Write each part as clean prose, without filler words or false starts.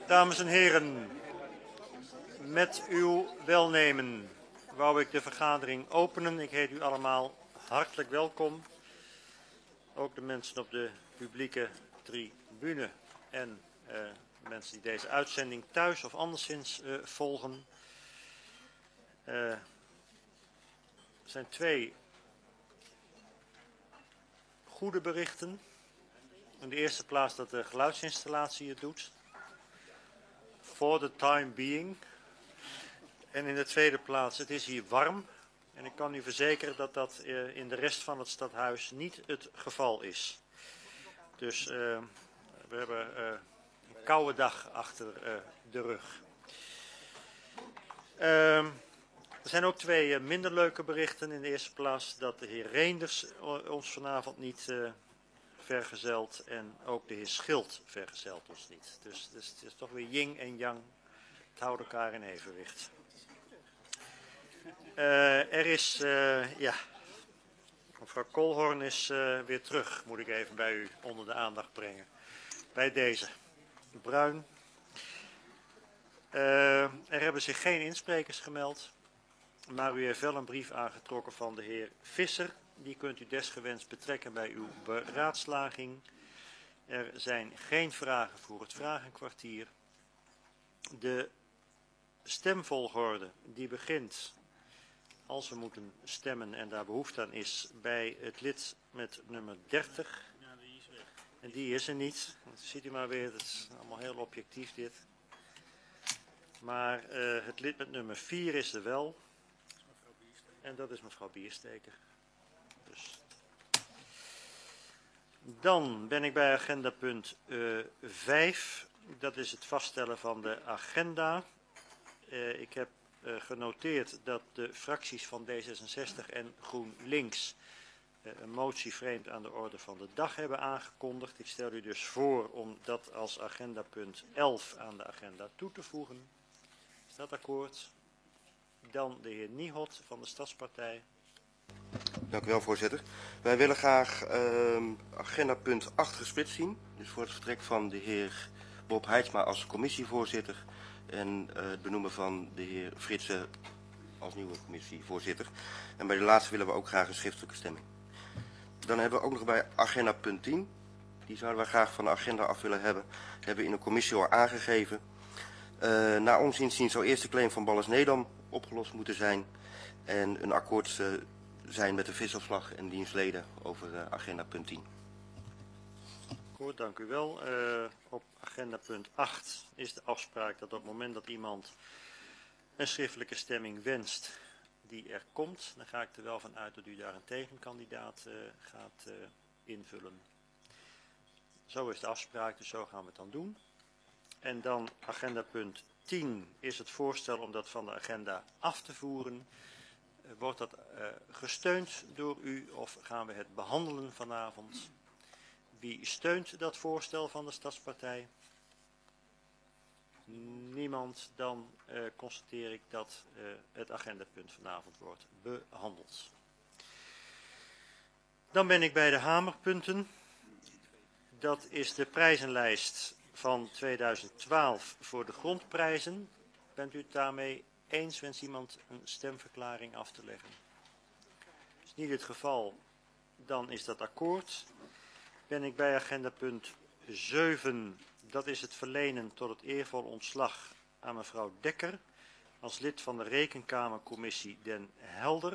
Dames en heren, met uw welnemen wou ik de vergadering openen. Ik heet u allemaal hartelijk welkom. Ook de mensen op de publieke tribune en mensen die deze uitzending thuis of anderszins volgen. Er zijn twee goede berichten. In de eerste plaats dat de geluidsinstallatie het doet. For the time being. En in de tweede plaats, het is hier warm. En ik kan u verzekeren dat dat in de rest van het stadhuis niet het geval is. Dus we hebben een koude dag achter de rug. Er zijn ook twee minder leuke berichten. In de eerste plaats dat de heer Reenders ons vanavond niet vergezelt. En ook de heer Schild vergezelt ons niet. Dus het is toch weer yin en yang. Het houdt elkaar in evenwicht. Er is, mevrouw Kolhorn is weer terug, moet ik even bij u onder de aandacht brengen. Bij deze. Bruin. Er hebben zich geen insprekers gemeld, maar u heeft wel een brief aangetrokken van de heer Visser. Die kunt u desgewenst betrekken bij uw beraadslaging. Er zijn geen vragen voor het vragenkwartier. De stemvolgorde die begint, als we moeten stemmen en daar behoefte aan is, bij het lid met nummer 30. Ja, die is weg. En die is er niet. Dat ziet u maar weer, het is allemaal heel objectief dit. Maar het lid met nummer 4 is er wel. En dat is mevrouw Biersteker. Dus. Dan ben ik bij agenda punt 5. Dat is het vaststellen van de agenda. Ik heb genoteerd dat de fracties van D66 en GroenLinks een motie vreemd aan de orde van de dag hebben aangekondigd. Ik stel u dus voor om dat als agenda punt 11 aan de agenda toe te voegen. Is dat akkoord? Dan de heer Niehot van de Stadspartij. Dank u wel, voorzitter. Wij willen graag agenda punt 8 gesplitst zien. Dus voor het vertrek van de heer Bob Heidsma als commissievoorzitter en het benoemen van de heer Fritsen als nieuwe commissievoorzitter. En bij de laatste willen we ook graag een schriftelijke stemming. Dan hebben we ook nog bij agenda punt 10. Die zouden we graag van de agenda af willen hebben. Hebben we in de commissie al aangegeven. Naar ons inziens zou eerst de claim van Balles Nedam opgelost moeten zijn. En een akkoord zijn met de visafslag en dienstleden over agenda punt 10. Goed, dank u wel. Op agenda punt 8 is de afspraak dat op het moment dat iemand een schriftelijke stemming wenst die er komt, dan ga ik er wel van uit dat u daar een tegenkandidaat gaat invullen. Zo is de afspraak, dus zo gaan we het dan doen. En dan agenda punt 10 is het voorstel om dat van de agenda af te voeren. Wordt dat gesteund door u of gaan we het behandelen vanavond? Wie steunt dat voorstel van de Stadspartij? Niemand. Dan constateer ik dat het agendapunt vanavond wordt behandeld. Dan ben ik bij de hamerpunten. Dat is de prijzenlijst van 2012 voor de grondprijzen. Bent u het daarmee eens? Wens iemand een stemverklaring af te leggen? Is niet het geval, dan is dat akkoord. Ben ik bij agenda punt 7. Dat is het verlenen tot het eervol ontslag aan mevrouw Dekker als lid van de Rekenkamercommissie Den Helder.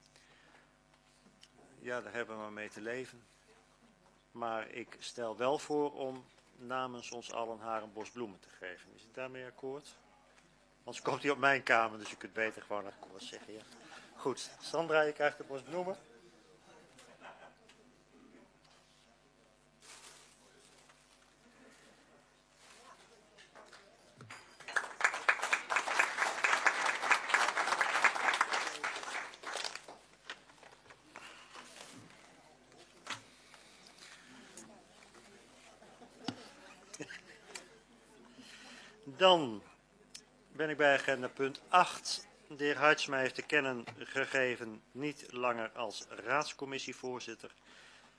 Ja, daar hebben we maar mee te leven. Maar ik stel wel voor om namens ons allen haar een bos bloemen te geven. Is het daarmee akkoord? Anders komt hij op mijn kamer, dus u kunt beter gewoon akkoord zeggen. Ja. Goed, Sandra, je krijgt de bos bloemen. Dan ben ik bij agenda punt 8. De heer Heidsma heeft te kennen gegeven niet langer als raadscommissievoorzitter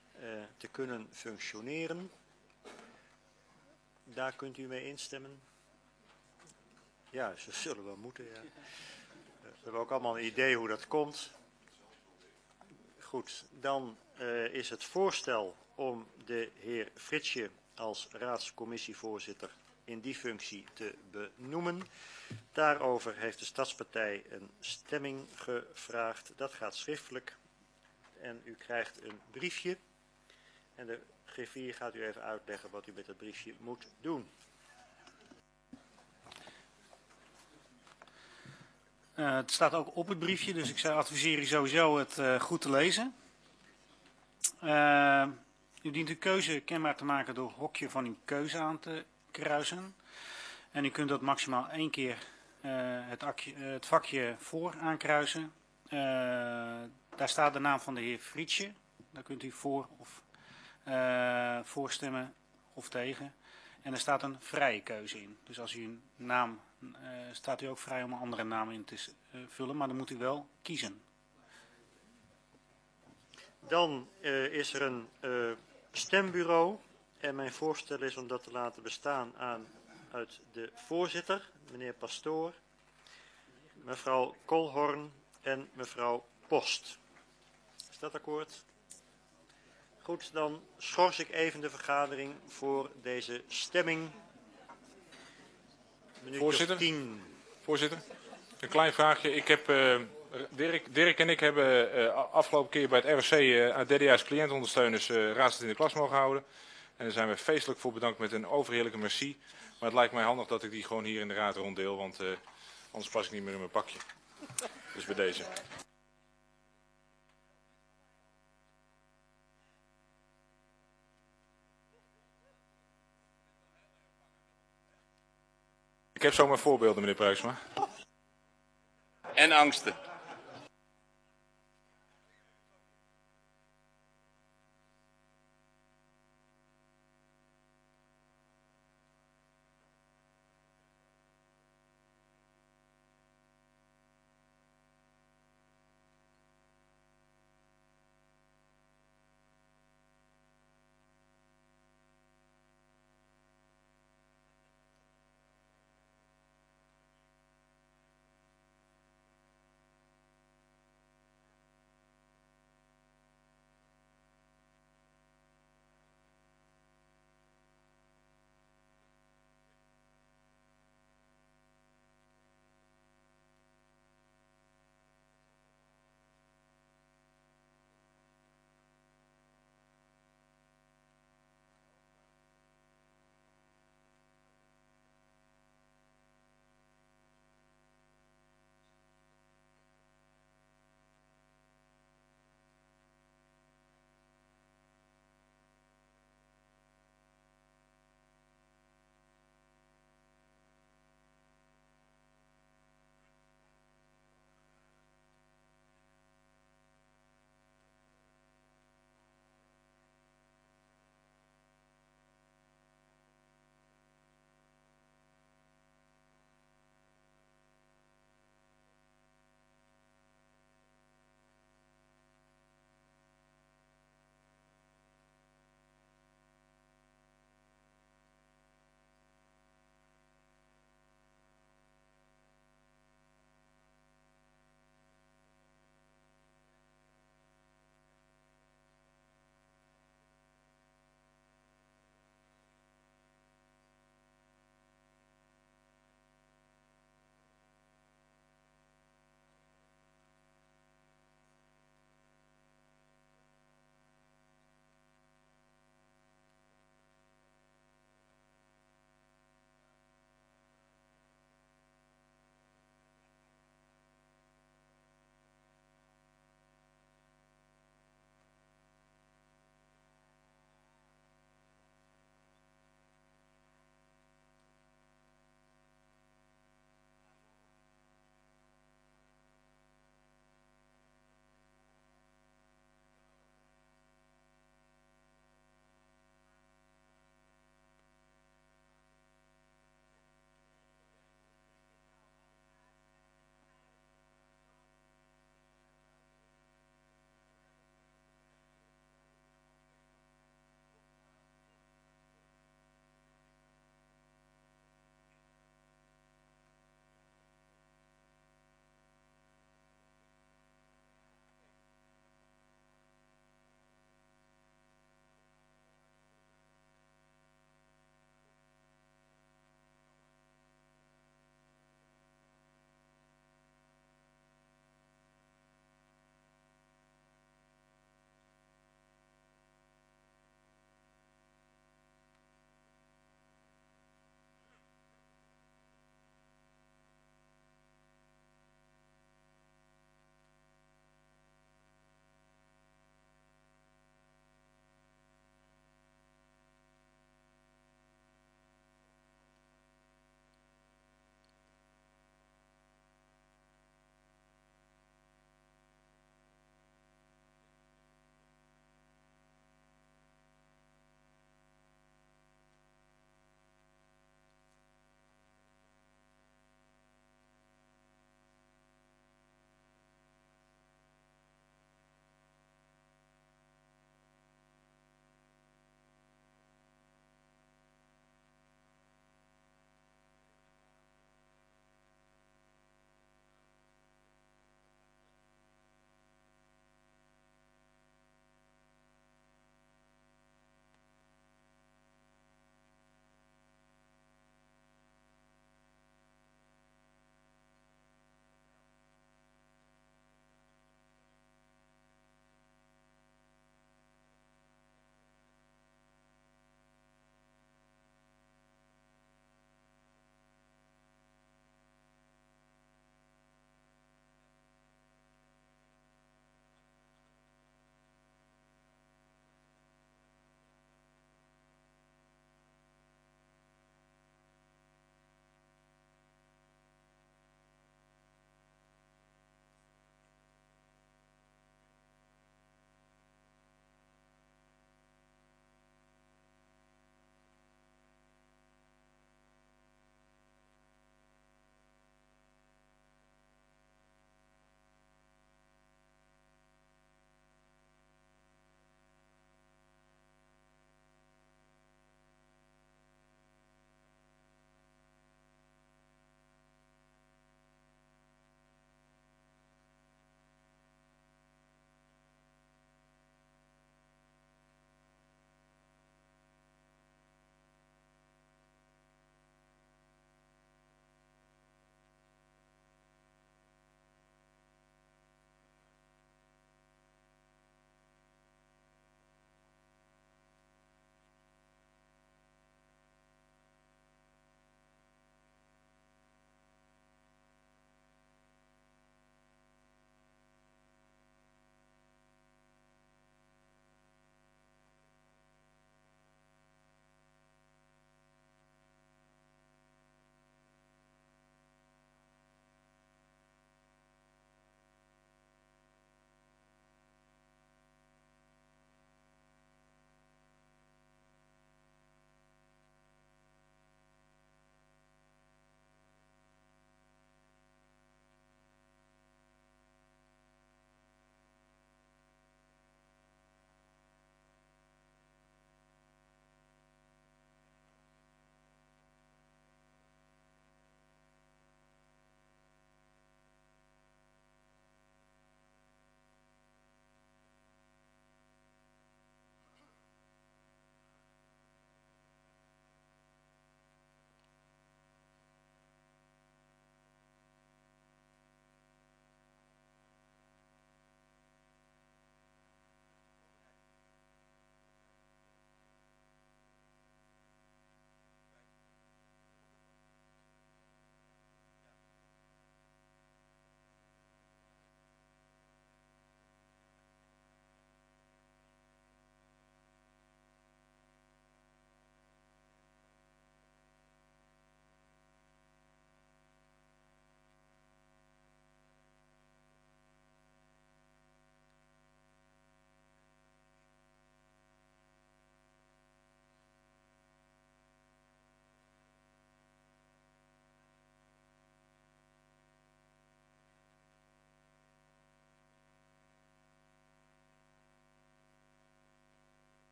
te kunnen functioneren. Daar kunt u mee instemmen. Ja, ze zullen wel moeten, ja. We hebben ook allemaal een idee hoe dat komt. Goed, dan is het voorstel om de heer Fritsje als raadscommissievoorzitter in die functie te benoemen. Daarover heeft de Stadspartij een stemming gevraagd. Dat gaat schriftelijk en u krijgt een briefje. En de griffier gaat u even uitleggen wat u met dat briefje moet doen. Het staat ook op het briefje, dus ik zou adviseren u sowieso het goed te lezen. U dient uw keuze kenbaar te maken door het hokje van uw keuze aan te kruisen. En u kunt dat maximaal 1 keer het vakje voor aankruisen. Daar staat de naam van de heer Fritsje. Daar kunt u voor stemmen of tegen. En er staat een vrije keuze in. Dus als u een naam, staat u ook vrij om een andere naam in te vullen, maar dan moet u wel kiezen. Dan is er een stembureau en mijn voorstel is om dat te laten bestaan uit de voorzitter, meneer Pastoor, mevrouw Kolhorn en mevrouw Post. Is dat akkoord? Goed, dan schors ik even de vergadering voor deze stemming. Voorzitter? 10. Voorzitter, een klein vraagje. Ik heb, Dirk en ik hebben afgelopen keer bij het ROC aan derdejaars cliëntondersteuners raadslid in de klas mogen houden. En daar zijn we feestelijk voor bedankt met een overheerlijke merci. Maar het lijkt mij handig dat ik die gewoon hier in de raad ronddeel, want anders pas ik niet meer in mijn pakje. Dus bij deze. Ik heb zomaar voorbeelden, meneer Pruisma. En angsten.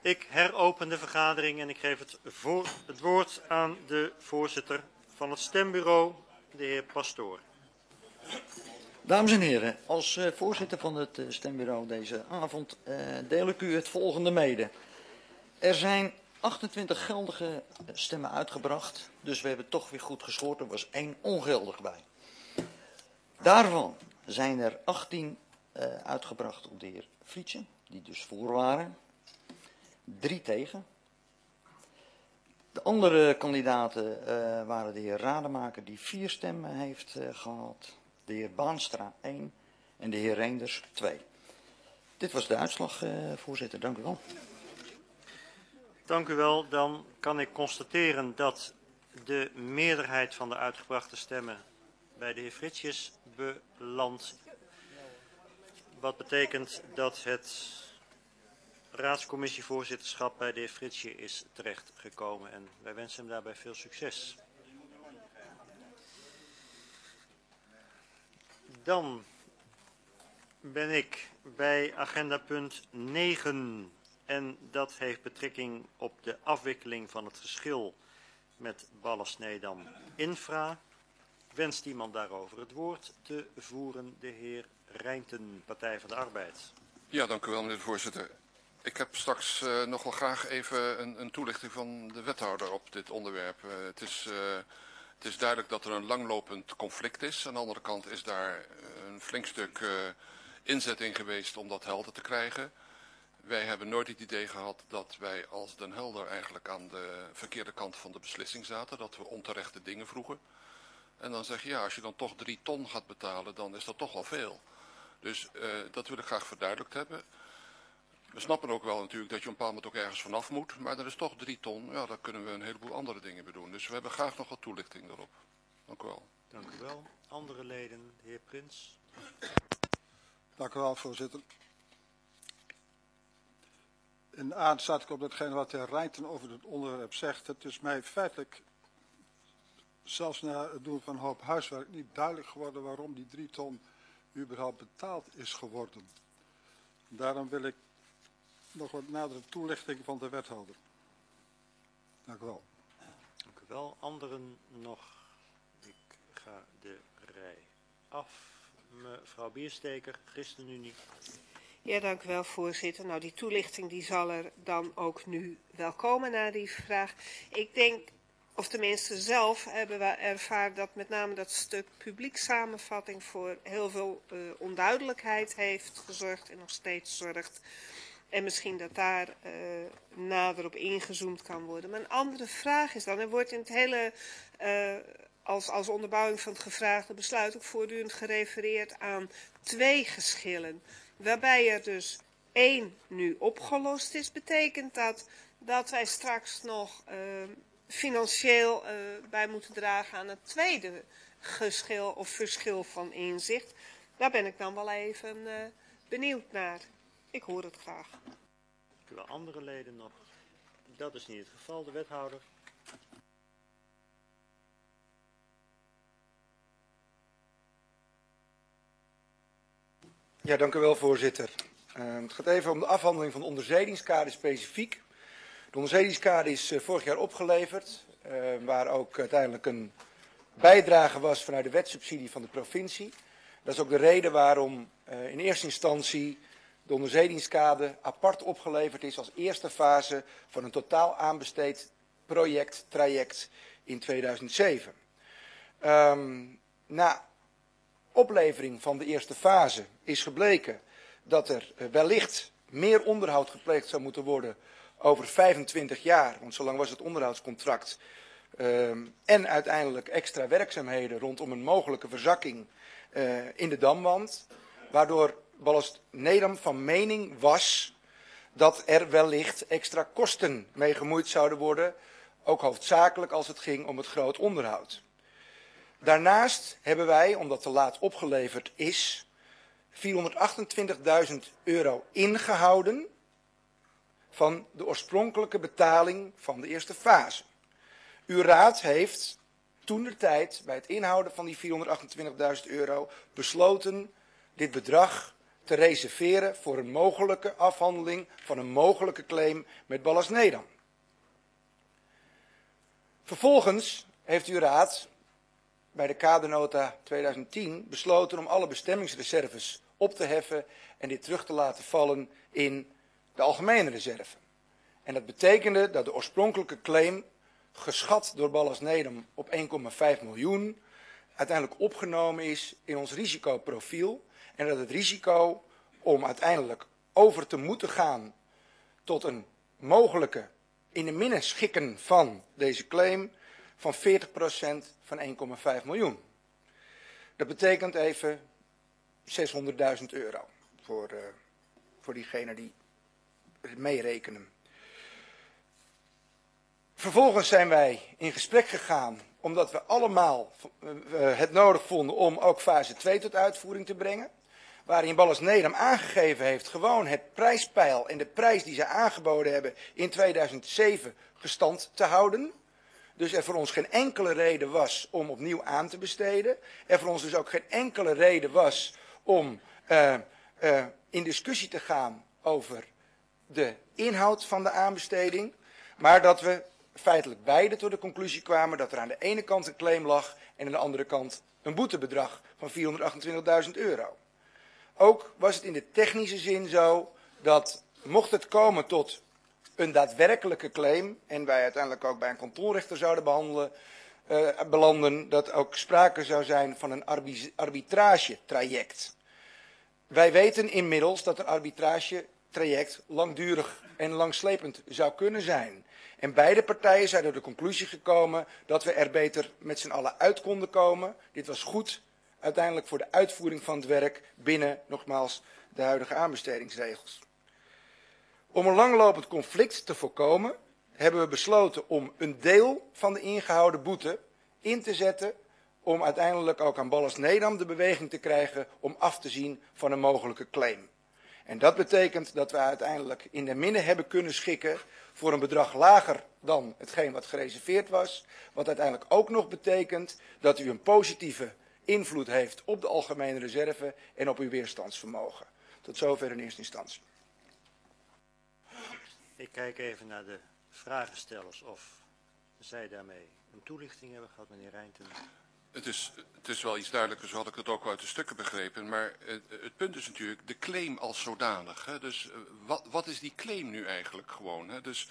Ik heropen de vergadering en ik geef het woord aan de voorzitter van het stembureau, de heer Pastoor. Dames en heren, als voorzitter van het stembureau deze avond deel ik u het volgende mede. Er zijn 28 geldige stemmen uitgebracht, dus we hebben toch weer goed gescoord. Er was 1 ongeldig bij. Daarvan zijn er 18 uitgebracht op de heer Frietje, die dus voor waren. 3 tegen. De andere kandidaten waren de heer Rademaker, die 4 stemmen heeft gehad. De heer Baanstra 1 en de heer Reenders 2. Dit was de uitslag, voorzitter. Dank u wel. Dank u wel. Dan kan ik constateren dat de meerderheid van de uitgebrachte stemmen bij de heer Fritsje is beland. Wat betekent dat het raadscommissievoorzitterschap bij de heer Fritsje is terechtgekomen. En wij wensen hem daarbij veel succes. Dan ben ik bij agenda punt 9 en dat heeft betrekking op de afwikkeling van het geschil met Ballen-Sneedam Infra. Wenst iemand daarover het woord te voeren? De heer Rijnten, Partij van de Arbeid. Ja, dank u wel, meneer de voorzitter. Ik heb straks nog wel graag even een toelichting van de wethouder op dit onderwerp. Het is duidelijk dat er een langlopend conflict is. Aan de andere kant is daar een flink stuk inzet in geweest om dat helder te krijgen. Wij hebben nooit het idee gehad dat wij als Den Helder eigenlijk aan de verkeerde kant van de beslissing zaten. Dat we onterechte dingen vroegen. En dan zeg je, ja, als je dan toch 3 ton gaat betalen, dan is dat toch wel veel. Dus dat wil ik graag verduidelijkt hebben. We snappen ook wel natuurlijk dat je op een bepaald moment ook ergens vanaf moet. Maar er is toch 3 ton, ja, daar kunnen we een heleboel andere dingen mee doen. Dus we hebben graag nog wat toelichting daarop. Dank u wel. Dank u wel. Andere leden, de heer Prins. Dank u wel, voorzitter. In aansluiting op datgene wat de heer Rijnten over het onderwerp zegt. Het is mij feitelijk, zelfs na het doen van een hoop huiswerk, niet duidelijk geworden waarom die 3 ton überhaupt betaald is geworden. Daarom wil ik nog wat nadere toelichting van de wethouder. Dank u wel. Dank u wel. Anderen nog? Ik ga de rij af. Mevrouw Biersteker, ChristenUnie. Ja, dank u wel, voorzitter. Nou, die toelichting die zal er dan ook nu wel komen na die vraag. Ik denk, of tenminste zelf hebben we ervaren dat met name dat stuk publiekssamenvatting voor heel veel onduidelijkheid heeft gezorgd en nog steeds zorgt. En misschien dat daar nader op ingezoomd kan worden. Maar een andere vraag is dan, er wordt in het hele, als onderbouwing van het gevraagde besluit ook voortdurend gerefereerd aan 2 geschillen. Waarbij er dus 1 nu opgelost is, betekent dat wij straks nog financieel bij moeten dragen aan het tweede geschil of verschil van inzicht. Daar ben ik dan wel even benieuwd naar. Ik hoor het graag. Wel andere leden nog? Dat is niet het geval. De wethouder. Ja, dank u wel, voorzitter. Het gaat even om de afhandeling van de onderzedigingskade specifiek. De onderzedigingskade is vorig jaar opgeleverd, waar ook uiteindelijk een bijdrage was vanuit de wetsubsidie van de provincie. Dat is ook de reden waarom in eerste instantie de onderzedigingskade apart opgeleverd is als eerste fase van een totaal aanbesteed traject in 2007. Na oplevering van de eerste fase is gebleken dat er wellicht meer onderhoud gepleegd zou moeten worden over 25 jaar, want zo lang was het onderhoudscontract. En uiteindelijk extra werkzaamheden rondom een mogelijke verzakking in de damwand, waardoor Ballen-Sneedam van mening was dat er wellicht extra kosten mee gemoeid zouden worden, ook hoofdzakelijk als het ging om het groot onderhoud. Daarnaast hebben wij, omdat te laat opgeleverd is, €428.000 ingehouden van de oorspronkelijke betaling van de eerste fase. Uw raad heeft toentertijd bij het inhouden van die €428.000 besloten dit bedrag te reserveren voor een mogelijke afhandeling van een mogelijke claim met Ballast Nedam. Vervolgens heeft uw raad bij de kadernota 2010 besloten om alle bestemmingsreserves op te heffen en dit terug te laten vallen in de algemene reserve. En dat betekende dat de oorspronkelijke claim, geschat door Ballast Nedam op 1,5 miljoen, uiteindelijk opgenomen is in ons risicoprofiel. En dat het risico om uiteindelijk over te moeten gaan tot een mogelijke in de minne schikken van deze claim van 40% van 1,5 miljoen. Dat betekent even 600.000 euro voor diegenen die meerekenen. Vervolgens zijn wij in gesprek gegaan omdat we allemaal het nodig vonden om ook fase 2 tot uitvoering te brengen. Waarin Ballast Nedam aangegeven heeft gewoon het prijspeil en de prijs die zij aangeboden hebben in 2007 gestand te houden. Dus er voor ons geen enkele reden was om opnieuw aan te besteden. Er voor ons dus ook geen enkele reden was om in discussie te gaan over de inhoud van de aanbesteding. Maar dat we feitelijk beide tot de conclusie kwamen dat er aan de ene kant een claim lag en aan de andere kant een boetebedrag van 428.000 euro. Ook was het in de technische zin zo dat mocht het komen tot een daadwerkelijke claim en wij uiteindelijk ook bij een kantonrechter zouden belanden, dat ook sprake zou zijn van een arbitragetraject. Wij weten inmiddels dat een arbitragetraject langdurig en langslepend zou kunnen zijn. En beide partijen zijn tot de conclusie gekomen dat we er beter met z'n allen uit konden komen. Dit was goed uiteindelijk voor de uitvoering van het werk binnen, nogmaals, de huidige aanbestedingsregels. Om een langlopend conflict te voorkomen, hebben we besloten om een deel van de ingehouden boete in te zetten om uiteindelijk ook aan Ballast Nedam de beweging te krijgen om af te zien van een mogelijke claim. En dat betekent dat we uiteindelijk in de minne hebben kunnen schikken voor een bedrag lager dan hetgeen wat gereserveerd was. Wat uiteindelijk ook nog betekent dat u een positieve invloed heeft op de algemene reserve en op uw weerstandsvermogen. Tot zover in eerste instantie. Ik kijk even naar de vragenstellers of zij daarmee een toelichting hebben gehad, meneer Rijnten. Het is wel iets duidelijker, zo had ik het ook uit de stukken begrepen. Maar het punt is natuurlijk de claim als zodanig. Hè? Dus wat is die claim nu eigenlijk gewoon? Hè? Dus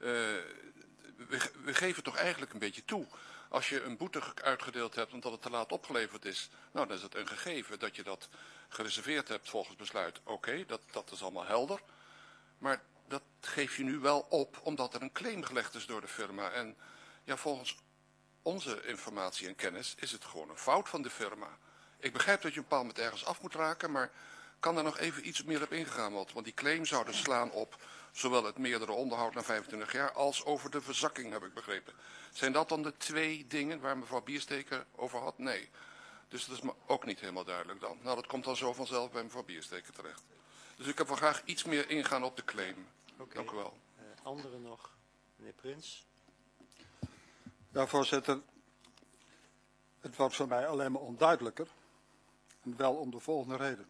we geven toch eigenlijk een beetje toe. Als je een boete uitgedeeld hebt omdat het te laat opgeleverd is, nou dan is het een gegeven dat je dat gereserveerd hebt volgens besluit. Oké, dat is allemaal helder. Maar dat geef je nu wel op omdat er een claim gelegd is door de firma. En ja, volgens onze informatie en kennis is het gewoon een fout van de firma. Ik begrijp dat je een bepaald moment ergens af moet raken, maar kan daar nog even iets meer op ingegaan worden? Want die claim zou dus slaan op zowel het meerdere onderhoud na 25 jaar als over de verzakking, heb ik begrepen. Zijn dat dan de twee dingen waar mevrouw Biersteker over had? Nee. Dus dat is me ook niet helemaal duidelijk dan. Nou, dat komt dan zo vanzelf bij mevrouw Biersteker terecht. Dus ik heb wel graag iets meer ingaan op de claim. Okay. Dank u wel. Anderen nog? Meneer Prins? Ja, voorzitter. Het wordt voor mij alleen maar onduidelijker. En wel om de volgende reden.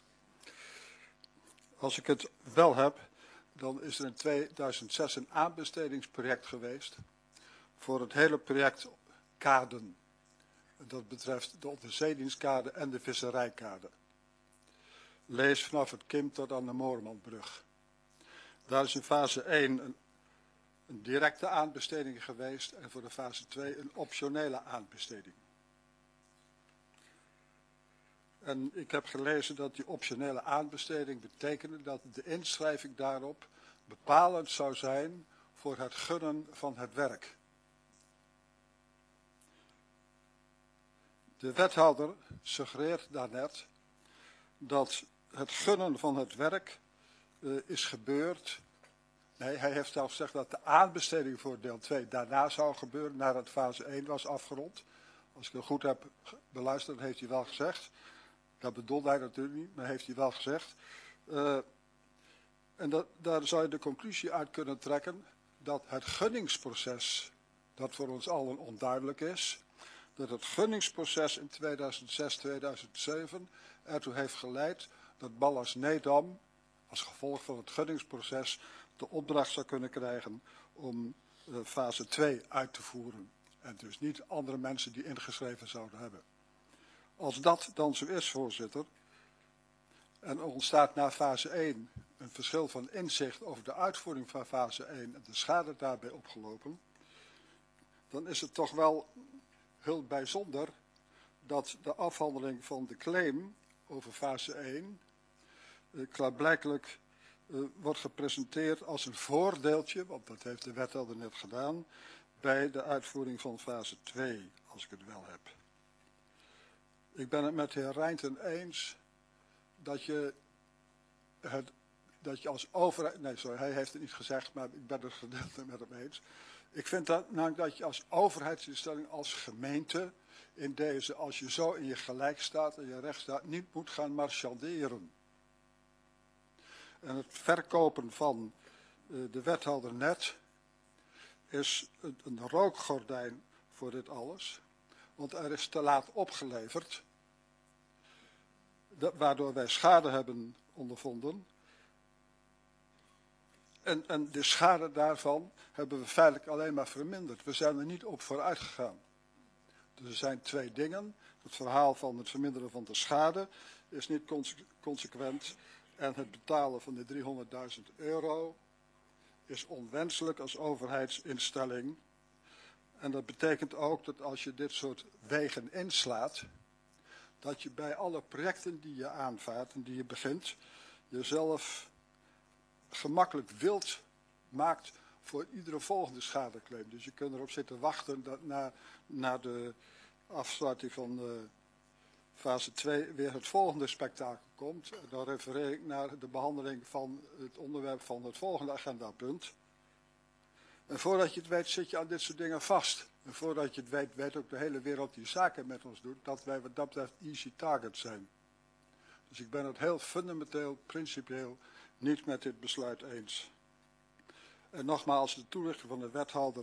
Als ik het wel heb, dan is er in 2006 een aanbestedingsproject geweest voor het hele project kaden. Dat betreft de onderzeedienstkade en de visserijkade. Lees vanaf het Kim tot aan de Moormanbrug. Daar is in fase 1 een directe aanbesteding geweest en voor de fase 2 een optionele aanbesteding. En ik heb gelezen dat die optionele aanbesteding betekende dat de inschrijving daarop bepalend zou zijn voor het gunnen van het werk. De wethouder suggereert daarnet dat het gunnen van het werk is gebeurd. Nee, hij heeft zelf gezegd dat de aanbesteding voor deel 2 daarna zou gebeuren, nadat fase 1 was afgerond. Als ik het goed heb beluisterd, heeft hij wel gezegd. Dat bedoelde hij natuurlijk niet, maar heeft hij wel gezegd. En daar zou je de conclusie uit kunnen trekken dat het gunningsproces, dat voor ons allen onduidelijk is, dat het gunningsproces in 2006-2007 ertoe heeft geleid dat Ballas-Nedam als gevolg van het gunningsproces de opdracht zou kunnen krijgen om fase 2 uit te voeren. En dus niet andere mensen die ingeschreven zouden hebben. Als dat dan zo is, voorzitter, en er ontstaat na fase 1 een verschil van inzicht over de uitvoering van fase 1 en de schade daarbij opgelopen, dan is het toch wel heel bijzonder dat de afhandeling van de claim over fase 1 klaarblijkelijk wordt gepresenteerd als een voordeeltje, want dat heeft de wethouder net gedaan, bij de uitvoering van fase 2, als ik het wel heb. Ik ben het met de heer Reinten eens dat je als overheid, nee sorry, hij heeft het niet gezegd, maar ik ben het gedeeltelijk met hem eens. Ik vind dat, namelijk dat je als overheidsinstelling, als gemeente, in deze, als je zo in je gelijk staat en je recht staat, niet moet gaan marchanderen. En het verkopen van de wethouder net is een rookgordijn voor dit alles. Want er is te laat opgeleverd, waardoor wij schade hebben ondervonden. En de schade daarvan hebben we feitelijk alleen maar verminderd. We zijn er niet op vooruit gegaan. Dus er zijn twee dingen. Het verhaal van het verminderen van de schade is niet consequent. En het betalen van de €300.000 is onwenselijk als overheidsinstelling. En dat betekent ook dat als je dit soort wegen inslaat, dat je bij alle projecten die je aanvaardt en die je begint, jezelf gemakkelijk wild maakt voor iedere volgende schadeclaim. Dus je kunt erop zitten wachten dat na de afsluiting van fase 2 weer het volgende spektakel komt. Dan refereer ik naar de behandeling van het onderwerp van het volgende agendapunt. En voordat je het weet zit je aan dit soort dingen vast. En voordat je het weet, weet ook de hele wereld die zaken met ons doet, dat wij wat dat betreft easy targets zijn. Dus ik ben het heel fundamenteel, principieel niet met dit besluit eens. En nogmaals, de toelichting van de wethouder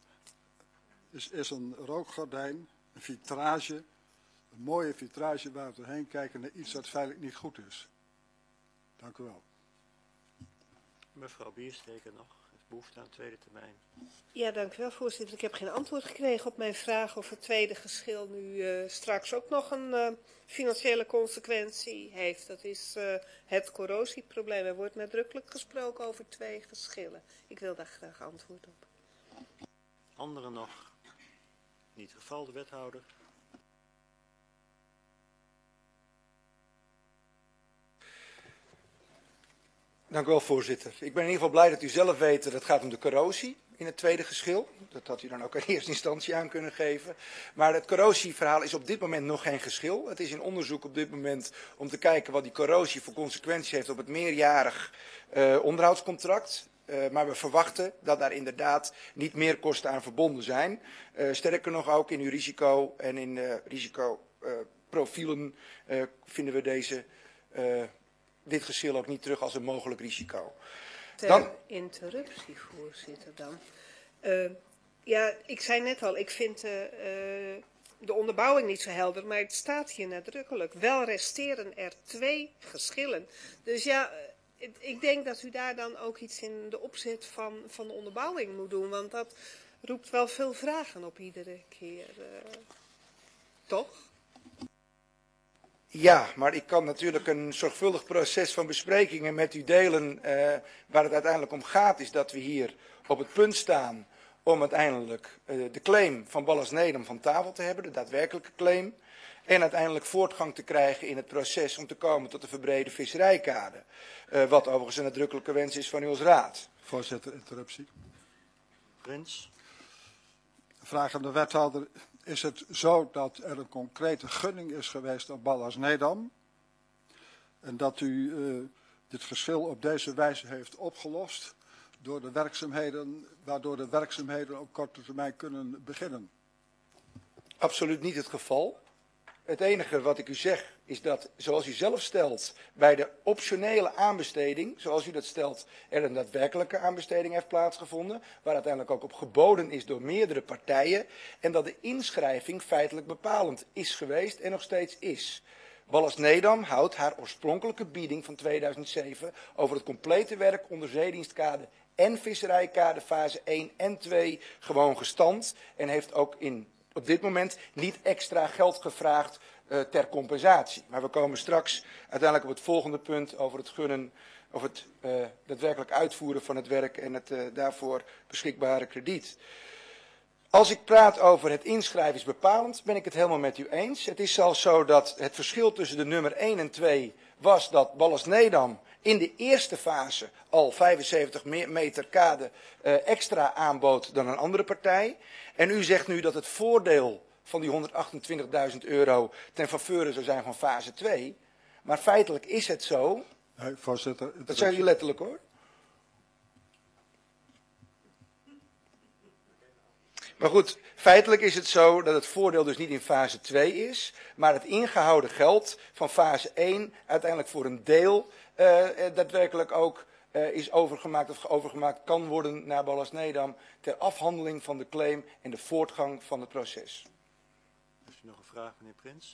is een rookgordijn, een vitrage, een mooie vitrage waar we doorheen kijken naar iets dat feitelijk niet goed is. Dank u wel. Mevrouw Biersteker nog, heeft behoefte aan tweede termijn. Ja, dank u wel, voorzitter. Ik heb geen antwoord gekregen op mijn vraag of het tweede geschil nu straks ook nog een financiële consequentie heeft. Dat is het corrosieprobleem. Er wordt nadrukkelijk gesproken over 2 geschillen. Ik wil daar graag antwoord op. Anderen nog? Niet het geval, de wethouder. Dank u wel, voorzitter. Ik ben in ieder geval blij dat u zelf weet dat het gaat om de corrosie in het tweede geschil. Dat had u dan ook in eerste instantie aan kunnen geven. Maar het corrosieverhaal is op dit moment nog geen geschil. Het is in onderzoek op dit moment om te kijken wat die corrosie voor consequenties heeft op het meerjarig onderhoudscontract. Maar we verwachten dat daar inderdaad niet meer kosten aan verbonden zijn. Sterker nog, ook in uw risico en in risicoprofielen vinden we dit geschil ook niet terug als een mogelijk risico. Ter interruptie, voorzitter, dan. Ja, ik zei net al, ik vind de onderbouwing niet zo helder, maar het staat hier nadrukkelijk. Wel resteren er 2 geschillen. Dus ja, ik denk dat u daar dan ook iets in de opzet van de onderbouwing moet doen, want dat roept wel veel vragen op iedere keer. Toch? Ja, maar ik kan natuurlijk een zorgvuldig proces van besprekingen met u delen. Waar het uiteindelijk om gaat is dat we hier op het punt staan om uiteindelijk de claim van Ballas-Nedam van tafel te hebben, de daadwerkelijke claim. En uiteindelijk voortgang te krijgen in het proces om te komen tot de verbrede visserijkade. Wat overigens een nadrukkelijke wens is van u als raad. Voorzitter, interruptie. Prins. Vraag aan de wethouder. Is het zo dat er een concrete gunning is geweest aan Ballas-Nedam en dat u dit geschil op deze wijze heeft opgelost door de werkzaamheden, waardoor de werkzaamheden op korte termijn kunnen beginnen? Absoluut niet het geval. Het enige wat ik u zeg is dat, zoals u zelf stelt, bij de optionele aanbesteding, zoals u dat stelt, er een daadwerkelijke aanbesteding heeft plaatsgevonden, waar uiteindelijk ook op geboden is door meerdere partijen, en dat de inschrijving feitelijk bepalend is geweest en nog steeds is. Ballast Nedam houdt haar oorspronkelijke bieding van 2007 over het complete werk onder zeedienstkade en visserijkade fase 1 en 2 gewoon gestand. En heeft ook op dit moment niet extra geld gevraagd ter compensatie. Maar we komen straks uiteindelijk op het volgende punt over het gunnen of het daadwerkelijk uitvoeren van het werk en het daarvoor beschikbare krediet. Als ik praat over het inschrijven is bepalend, ben ik het helemaal met u eens. Het is zelfs zo dat het verschil tussen de nummer 1 en 2 was dat Ballast Nedam in de eerste fase al 75 meter kade extra aanbood dan een andere partij. En u zegt nu dat het voordeel van die €128.000 ten faveur zou zijn van fase 2. Maar feitelijk is het zo. Nee, voorzitter. Dat zeggen u letterlijk hoor. Maar goed, feitelijk is het zo dat het voordeel dus niet in fase 2 is, maar het ingehouden geld van fase 1 uiteindelijk voor een deel daadwerkelijk ook is overgemaakt of overgemaakt kan worden naar Ballast Nedam ter afhandeling van de claim en de voortgang van het proces. Heeft u nog een vraag, meneer Prins?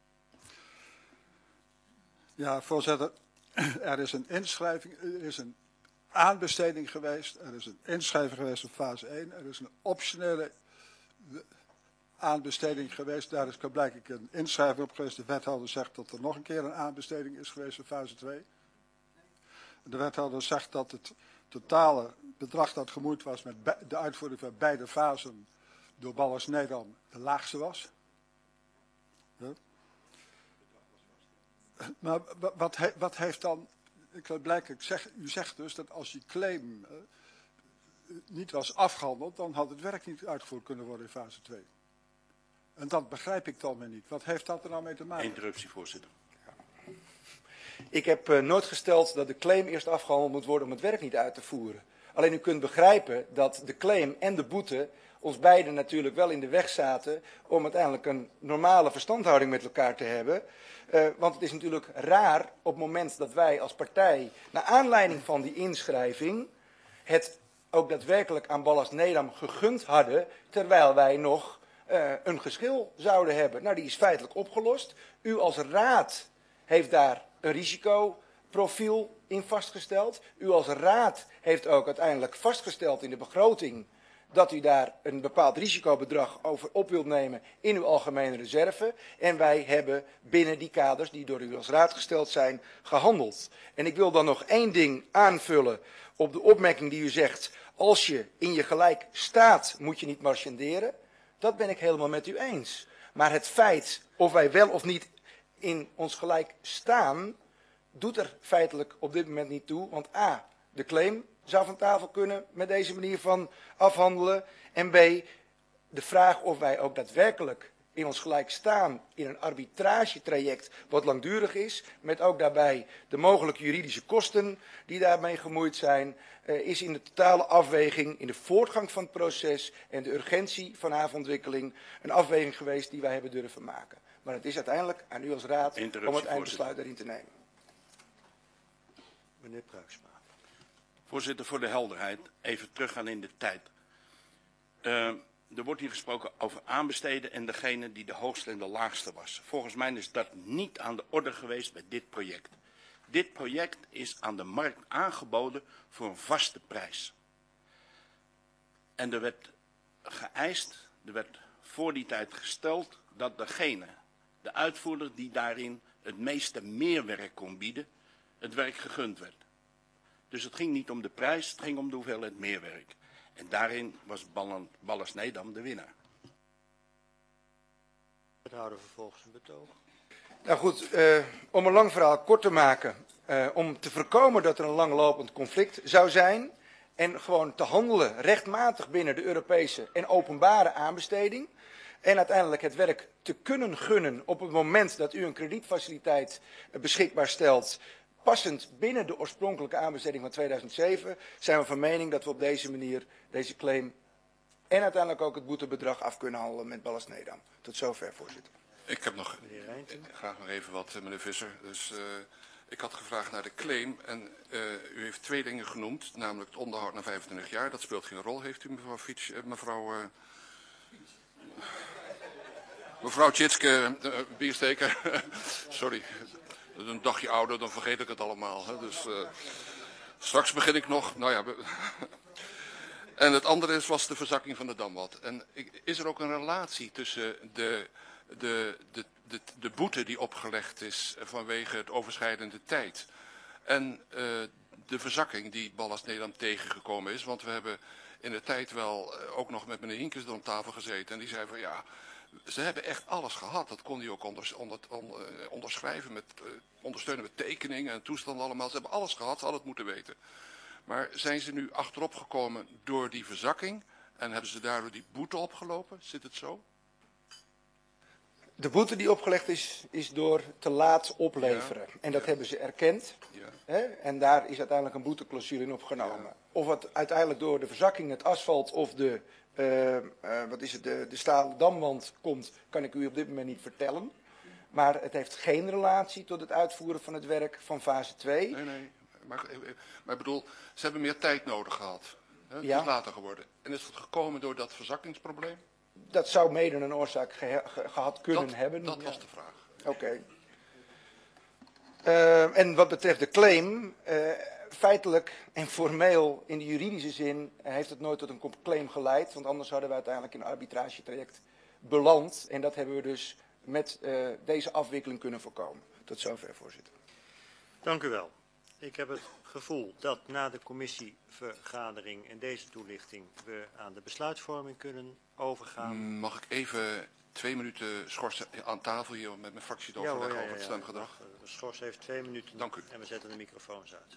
Ja, voorzitter. Er is een inschrijving, er is een aanbesteding geweest, er is een inschrijving geweest op fase 1, er is een optionele aanbesteding geweest, daar is blijkbaar een inschrijving op geweest. De wethouder zegt dat er nog een keer een aanbesteding is geweest op fase 2. De wethouder zegt dat het totale bedrag dat gemoeid was met de uitvoering van beide fasen door Ballast Nedam de laagste was. Ja. Maar wat heeft dan, u zegt dus dat als die claim niet was afgehandeld, dan had het werk niet uitgevoerd kunnen worden in fase 2. En dat begrijp ik dan weer niet. Wat heeft dat er nou mee te maken? Interruptie, voorzitter. Ik heb nooit gesteld dat de claim eerst afgehandeld moet worden om het werk niet uit te voeren. Alleen u kunt begrijpen dat de claim en de boete ons beiden natuurlijk wel in de weg zaten om uiteindelijk een normale verstandhouding met elkaar te hebben. Want het is natuurlijk raar op het moment dat wij als partij, naar aanleiding van die inschrijving, het ook daadwerkelijk aan Ballast Nedam gegund hadden, terwijl wij nog een geschil zouden hebben. Nou, die is feitelijk opgelost. U als raad heeft daar een risicoprofiel in vastgesteld. U als raad heeft ook uiteindelijk vastgesteld in de begroting dat u daar een bepaald risicobedrag over op wilt nemen in uw algemene reserve. En wij hebben binnen die kaders die door u als raad gesteld zijn, gehandeld. En ik wil dan nog één ding aanvullen op de opmerking die u zegt, als je in je gelijk staat, moet je niet marchanderen. Dat ben ik helemaal met u eens. Maar het feit of wij wel of niet in ons gelijk staan, doet er feitelijk op dit moment niet toe. Want A, de claim zou van tafel kunnen met deze manier van afhandelen. En B, de vraag of wij ook daadwerkelijk in ons gelijk staan in een arbitragetraject wat langdurig is, met ook daarbij de mogelijke juridische kosten die daarmee gemoeid zijn, is in de totale afweging, in de voortgang van het proces en de urgentie van havenontwikkeling een afweging geweest die wij hebben durven maken. Maar het is uiteindelijk aan u als raad om het eindbesluit daarin te nemen. Meneer Pruiksma. Voorzitter, voor de helderheid, even teruggaan in de tijd. Er wordt hier gesproken over aanbesteden en degene die de hoogste en de laagste was. Volgens mij is dat niet aan de orde geweest bij dit project. Dit project is aan de markt aangeboden voor een vaste prijs. En er werd geëist, er werd voor die tijd gesteld dat degene, de uitvoerder die daarin het meeste meerwerk kon bieden, het werk gegund werd. Dus het ging niet om de prijs, het ging om de hoeveelheid meerwerk. En daarin was Ballast Nedam de winnaar. We houden vervolgens een betoog. Nou goed, om een lang verhaal kort te maken, om te voorkomen dat er een langlopend conflict zou zijn en gewoon te handelen rechtmatig binnen de Europese en openbare aanbesteding en uiteindelijk het werk te kunnen gunnen op het moment dat u een kredietfaciliteit beschikbaar stelt, passend binnen de oorspronkelijke aanbesteding van 2007, zijn we van mening dat we op deze manier deze claim en uiteindelijk ook het boetebedrag af kunnen handelen met Ballast Nedam. Tot zover, voorzitter. Ik heb nog graag nog even wat, meneer Visser. Dus ik had gevraagd naar de claim en u heeft twee dingen genoemd, namelijk het onderhoud na 25 jaar. Dat speelt geen rol, heeft u, mevrouw Fiets, Mevrouw Tjitske, Biersteker, sorry, een dagje ouder, dan vergeet ik het allemaal. Hè? Dus straks begin ik nog, nou ja. En het andere was de verzakking van de Damwat. En is er ook een relatie tussen de boete die opgelegd is vanwege het overschrijdende tijd en de verzakking die Ballast Nederland tegengekomen is? Want we hebben in de tijd wel ook nog met meneer Hinkes om tafel gezeten en die zei van ja, ze hebben echt alles gehad. Dat kon hij ook onderschrijven, ondersteunen met tekeningen en toestanden allemaal. Ze hebben alles gehad, ze hadden het moeten weten. Maar zijn ze nu achterop gekomen door die verzakking en hebben ze daardoor die boete opgelopen? Zit het zo? De boete die opgelegd is door te laat opleveren. Ja, en dat hebben ze erkend. Ja. Hè? En daar is uiteindelijk een boeteclausule in opgenomen. Ja. Of het uiteindelijk door de verzakking, het asfalt of de stalen damwand komt, kan ik u op dit moment niet vertellen. Maar het heeft geen relatie tot het uitvoeren van het werk van fase 2. Nee. Maar ik bedoel, ze hebben meer tijd nodig gehad. Hè? Het is later geworden. En is het gekomen door dat verzakkingsprobleem? Dat zou mede een oorzaak gehad kunnen hebben. Dat was de vraag. Oké. En wat betreft de claim, feitelijk en formeel in de juridische zin heeft het nooit tot een claim geleid. Want anders zouden we uiteindelijk in een arbitragetraject beland. En dat hebben we dus met deze afwikkeling kunnen voorkomen. Tot zover, voorzitter. Dank u wel. Ik heb het gevoel dat na de commissievergadering en deze toelichting we aan de besluitvorming kunnen overgaan. Mag ik even 2 minuten schorsen aan tafel hier met mijn fractie te overleggen over het stemgedrag? De schors heeft 2 minuten. Dank u. En we zetten de microfoons uit.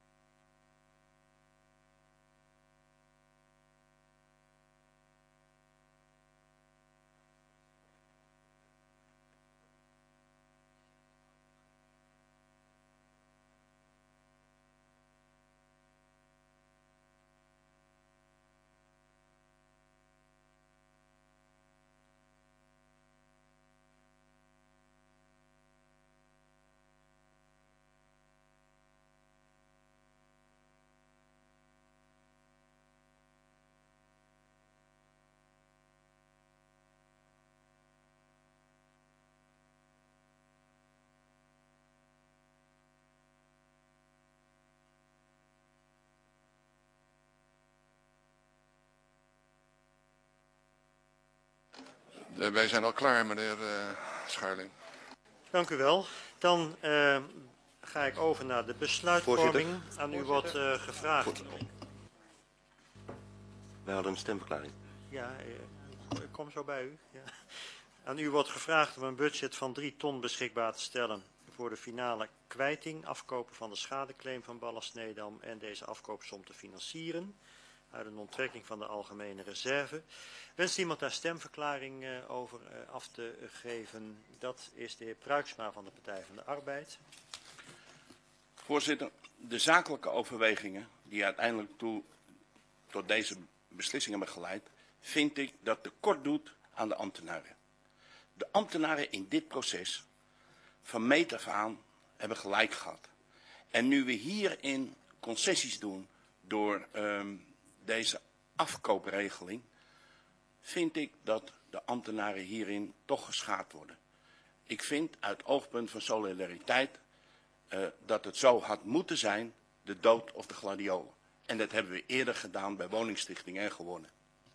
Wij zijn al klaar, meneer Schuiling. Dank u wel. Dan ga ik over naar de besluitvorming. Aan u wordt gevraagd. Wij hadden een stemverklaring. Ja, ik kom zo bij u. Ja. Aan u wordt gevraagd om een budget van 3 ton beschikbaar te stellen voor de finale kwijting, afkopen van de schadeclaim van Ballast Nedam en deze afkoopsom te financieren uit een onttrekking van de algemene reserve. Wenst iemand daar stemverklaring over af te geven? Dat is de heer Pruiksma van de Partij van de Arbeid. Voorzitter, de zakelijke overwegingen die uiteindelijk tot deze beslissing hebben geleid, vind ik dat tekort doet aan de ambtenaren. De ambtenaren in dit proces van meet af aan hebben gelijk gehad. En nu we hierin concessies doen door deze afkoopregeling, vind ik dat de ambtenaren hierin toch geschaad worden. Ik vind uit oogpunt van solidariteit dat het zo had moeten zijn, de dood of de gladiolen. En dat hebben we eerder gedaan bij woningstichting en gewonnen.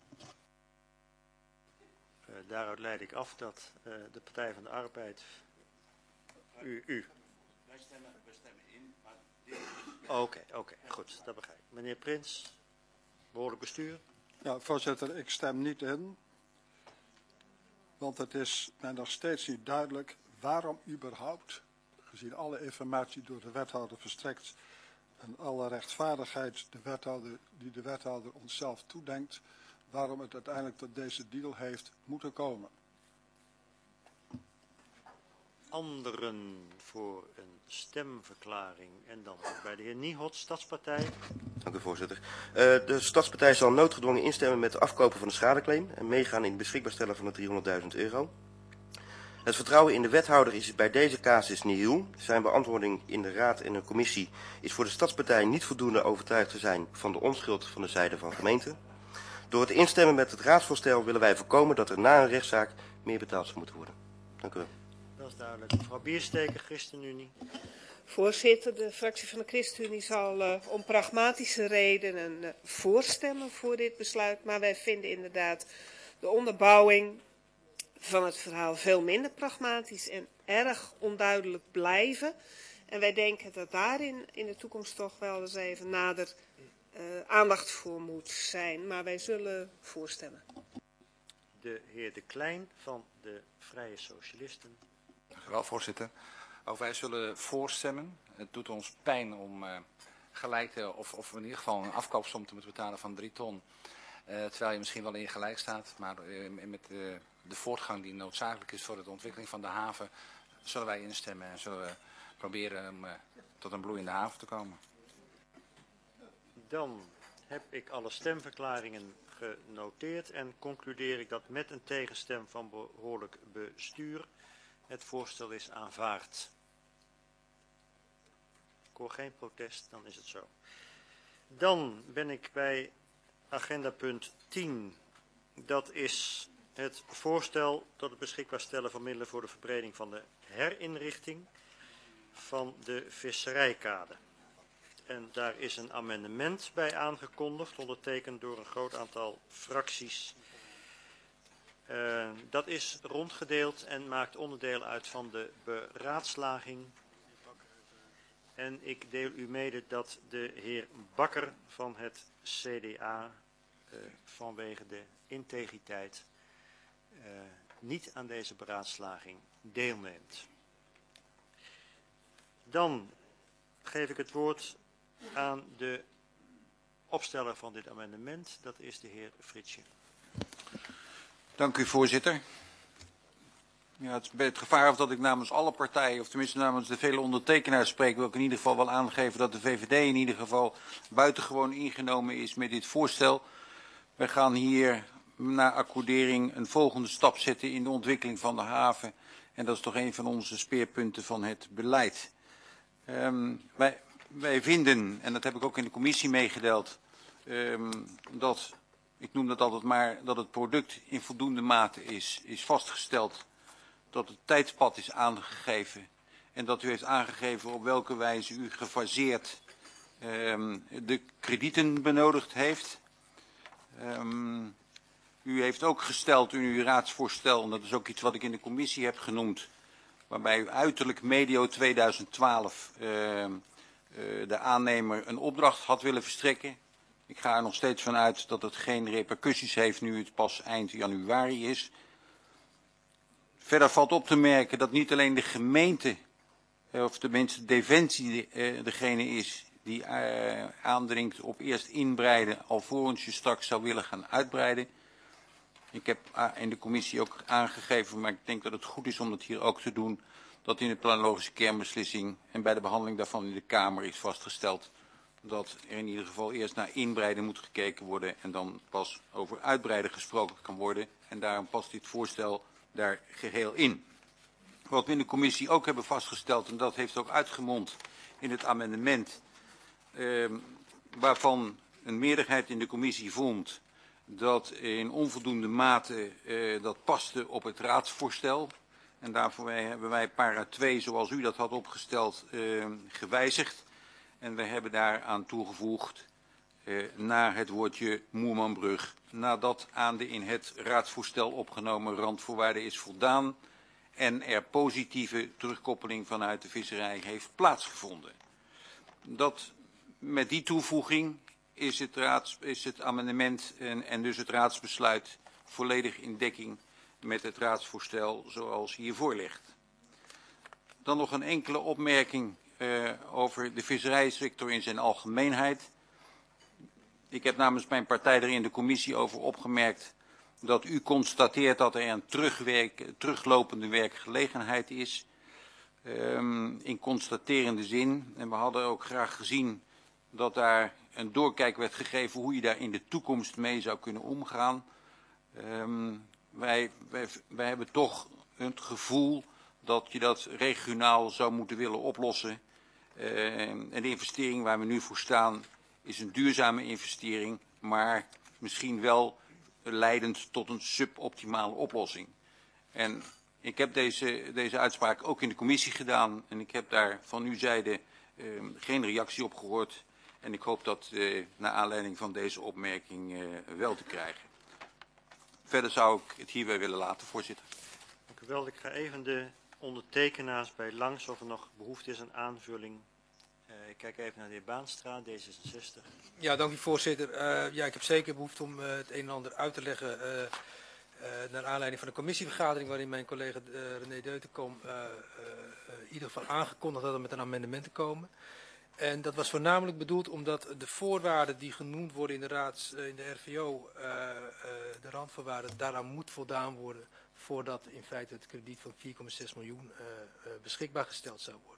Daaruit leid ik af dat de Partij van de Arbeid... U. Wij stemmen in, maar... Oké, goed, dat begrijp ik. Meneer Prins, behoorlijk bestuur. Ja, voorzitter, ik stem niet in. Want het is mij nog steeds niet duidelijk waarom überhaupt, gezien alle informatie door de wethouder verstrekt en alle rechtvaardigheid die de wethouder onszelf toedenkt, waarom het uiteindelijk tot deze deal heeft moeten komen. Anderen voor een stemverklaring en dan bij de heer Niehot, Stadspartij. Dank u, voorzitter. De Stadspartij zal noodgedwongen instemmen met de afkopen van de schadeclaim en meegaan in het beschikbaar stellen van de €300.000. Het vertrouwen in de wethouder is bij deze casus nihil. Zijn beantwoording in de raad en de commissie is voor de Stadspartij niet voldoende overtuigd te zijn van de onschuld van de zijde van gemeente. Door het instemmen met het raadsvoorstel willen wij voorkomen dat er na een rechtszaak meer betaald zou moeten worden. Dank u wel. Dat is duidelijk. Mevrouw Biersteker, ChristenUnie. Voorzitter, de fractie van de ChristenUnie zal om pragmatische redenen voorstemmen voor dit besluit. Maar wij vinden inderdaad de onderbouwing van het verhaal veel minder pragmatisch en erg onduidelijk blijven. En wij denken dat daarin in de toekomst toch wel eens even nader aandacht voor moet zijn. Maar wij zullen voorstemmen. De heer De Klein van de Vrije Socialisten. Dank u wel, voorzitter. Ook wij zullen voorstemmen. Het doet ons pijn om gelijk of in ieder geval een afkoopsom te moeten betalen van 3 ton. Terwijl je misschien wel in je gelijk staat. Maar met de voortgang die noodzakelijk is voor de ontwikkeling van de haven, zullen wij instemmen en zullen we proberen om tot een bloeiende haven te komen. Dan heb ik alle stemverklaringen genoteerd en concludeer ik dat met een tegenstem van behoorlijk bestuur het voorstel is aanvaard. Ik hoor geen protest, dan is het zo. Dan ben ik bij agenda punt 10. Dat is het voorstel tot het beschikbaar stellen van middelen voor de verbreding van de herinrichting van de visserijkade. En daar is een amendement bij aangekondigd, ondertekend door een groot aantal fracties. Dat is rondgedeeld en maakt onderdeel uit van de beraadslaging. En ik deel u mede dat de heer Bakker van het CDA vanwege de integriteit niet aan deze beraadslaging deelneemt. Dan geef ik het woord aan de opsteller van dit amendement, dat is de heer Fritsje. Dank u, voorzitter. Ja, het is bij het gevaar of dat ik namens alle partijen, of tenminste namens de vele ondertekenaars spreek, wil ik in ieder geval wel aangeven dat de VVD in ieder geval buitengewoon ingenomen is met dit voorstel. Wij gaan hier na accordering een volgende stap zetten in de ontwikkeling van de haven. En dat is toch een van onze speerpunten van het beleid. Wij vinden, en dat heb ik ook in de commissie meegedeeld, dat, ik noem dat altijd maar, dat het product in voldoende mate is vastgesteld. Dat het tijdspad is aangegeven. En dat u heeft aangegeven op welke wijze u gefaseerd de kredieten benodigd heeft. U heeft ook gesteld in uw raadsvoorstel, en dat is ook iets wat ik in de commissie heb genoemd, waarbij u uiterlijk medio 2012 de aannemer een opdracht had willen verstrekken. Ik ga er nog steeds van uit dat het geen repercussies heeft nu het pas eind januari is. Verder valt op te merken dat niet alleen de gemeente, of tenminste Defensie degene is die aandringt op eerst inbreiden alvorens je straks zou willen gaan uitbreiden. Ik heb in de commissie ook aangegeven, maar ik denk dat het goed is om dat hier ook te doen, dat in de planologische kernbeslissing en bij de behandeling daarvan in de Kamer is vastgesteld dat er in ieder geval eerst naar inbreiden moet gekeken worden en dan pas over uitbreiden gesproken kan worden. En daarom past dit voorstel daar geheel in. Wat we in de commissie ook hebben vastgesteld, en dat heeft ook uitgemond in het amendement, waarvan een meerderheid in de commissie vond dat in onvoldoende mate dat paste op het raadsvoorstel. En daarvoor hebben wij para 2, zoals u dat had opgesteld, gewijzigd. En we hebben daaraan toegevoegd, na het woordje Moermanbrug, nadat aan de in het raadsvoorstel opgenomen randvoorwaarden is voldaan en er positieve terugkoppeling vanuit de visserij heeft plaatsgevonden. Met die toevoeging is het amendement en dus het raadsbesluit volledig in dekking met het raadsvoorstel zoals hiervoor ligt. Dan nog een enkele opmerking over de visserijsector in zijn algemeenheid. Ik heb namens mijn partij er in de commissie over opgemerkt dat u constateert dat er een teruglopende werkgelegenheid is. In constaterende zin. En we hadden ook graag gezien dat daar een doorkijk werd gegeven hoe je daar in de toekomst mee zou kunnen omgaan. Wij hebben toch het gevoel dat je dat regionaal zou moeten willen oplossen. En de investering waar we nu voor staan is een duurzame investering, maar misschien wel leidend tot een suboptimale oplossing. En ik heb deze uitspraak ook in de commissie gedaan. En ik heb daar van uw zijde geen reactie op gehoord. En ik hoop dat naar aanleiding van deze opmerking wel te krijgen. Verder zou ik het hierbij willen laten, voorzitter. Dank u wel. Ik ga even de ondertekenaars bij langs of er nog behoefte is aan aanvulling. Ik kijk even naar de heer Baanstra, D66. Ja, dank u voorzitter. Ja, ik heb zeker behoefte om het een en ander uit te leggen naar aanleiding van de commissievergadering waarin mijn collega René Deutenkom in ieder geval aangekondigd had om met een amendement te komen. En dat was voornamelijk bedoeld omdat de voorwaarden die genoemd worden in de RVO, de randvoorwaarden, daaraan moet voldaan worden voordat in feite het krediet van 4,6 miljoen beschikbaar gesteld zou worden.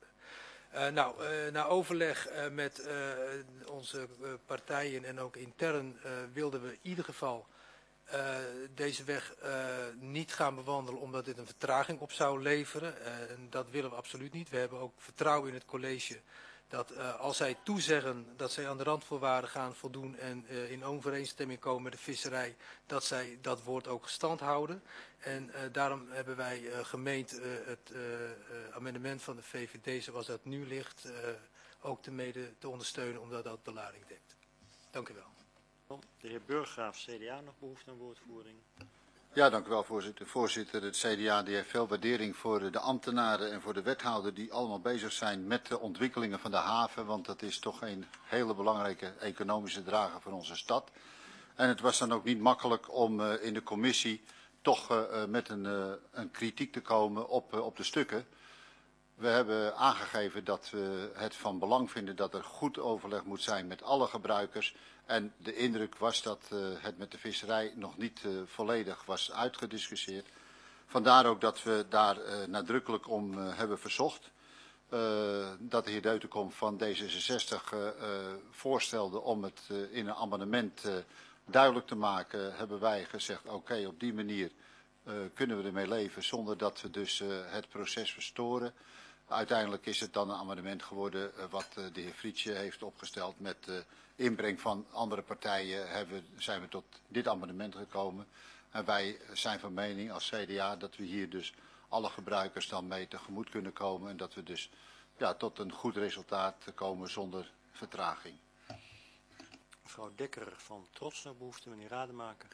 Na overleg met onze partijen en ook intern wilden we in ieder geval deze weg niet gaan bewandelen omdat dit een vertraging op zou leveren. En dat willen we absoluut niet. We hebben ook vertrouwen in het college dat als zij toezeggen dat zij aan de randvoorwaarden gaan voldoen en in overeenstemming komen met de visserij, dat zij dat woord ook gestand houden. En daarom hebben wij gemeend het amendement van de VVD zoals dat nu ligt ook te ondersteunen omdat dat de lading dekt. Dank u wel. De heer Burggraaf, CDA, nog behoefte aan woordvoering? Ja, dank u wel, voorzitter. Voorzitter, het CDA die heeft veel waardering voor de ambtenaren en voor de wethouder die allemaal bezig zijn met de ontwikkelingen van de haven, want dat is toch een hele belangrijke economische drager voor onze stad. En het was dan ook niet makkelijk om in de commissie toch met een kritiek te komen op de stukken. We hebben aangegeven dat we het van belang vinden dat er goed overleg moet zijn met alle gebruikers. En de indruk was dat het met de visserij nog niet volledig was uitgediscussieerd. Vandaar ook dat we daar nadrukkelijk om hebben verzocht. Dat de heer Deutenkom van D66 voorstelde om het in een amendement duidelijk te maken, hebben wij gezegd oké, op die manier kunnen we ermee leven zonder dat we dus het proces verstoren. Uiteindelijk is het dan een amendement geworden wat de heer Frietje heeft opgesteld. Met inbreng van andere partijen zijn we tot dit amendement gekomen. En wij zijn van mening als CDA dat we hier dus alle gebruikers dan mee tegemoet kunnen komen. En dat we dus tot een goed resultaat komen zonder vertraging. Mevrouw Dekker van Trots nog behoefte, meneer Rademaker.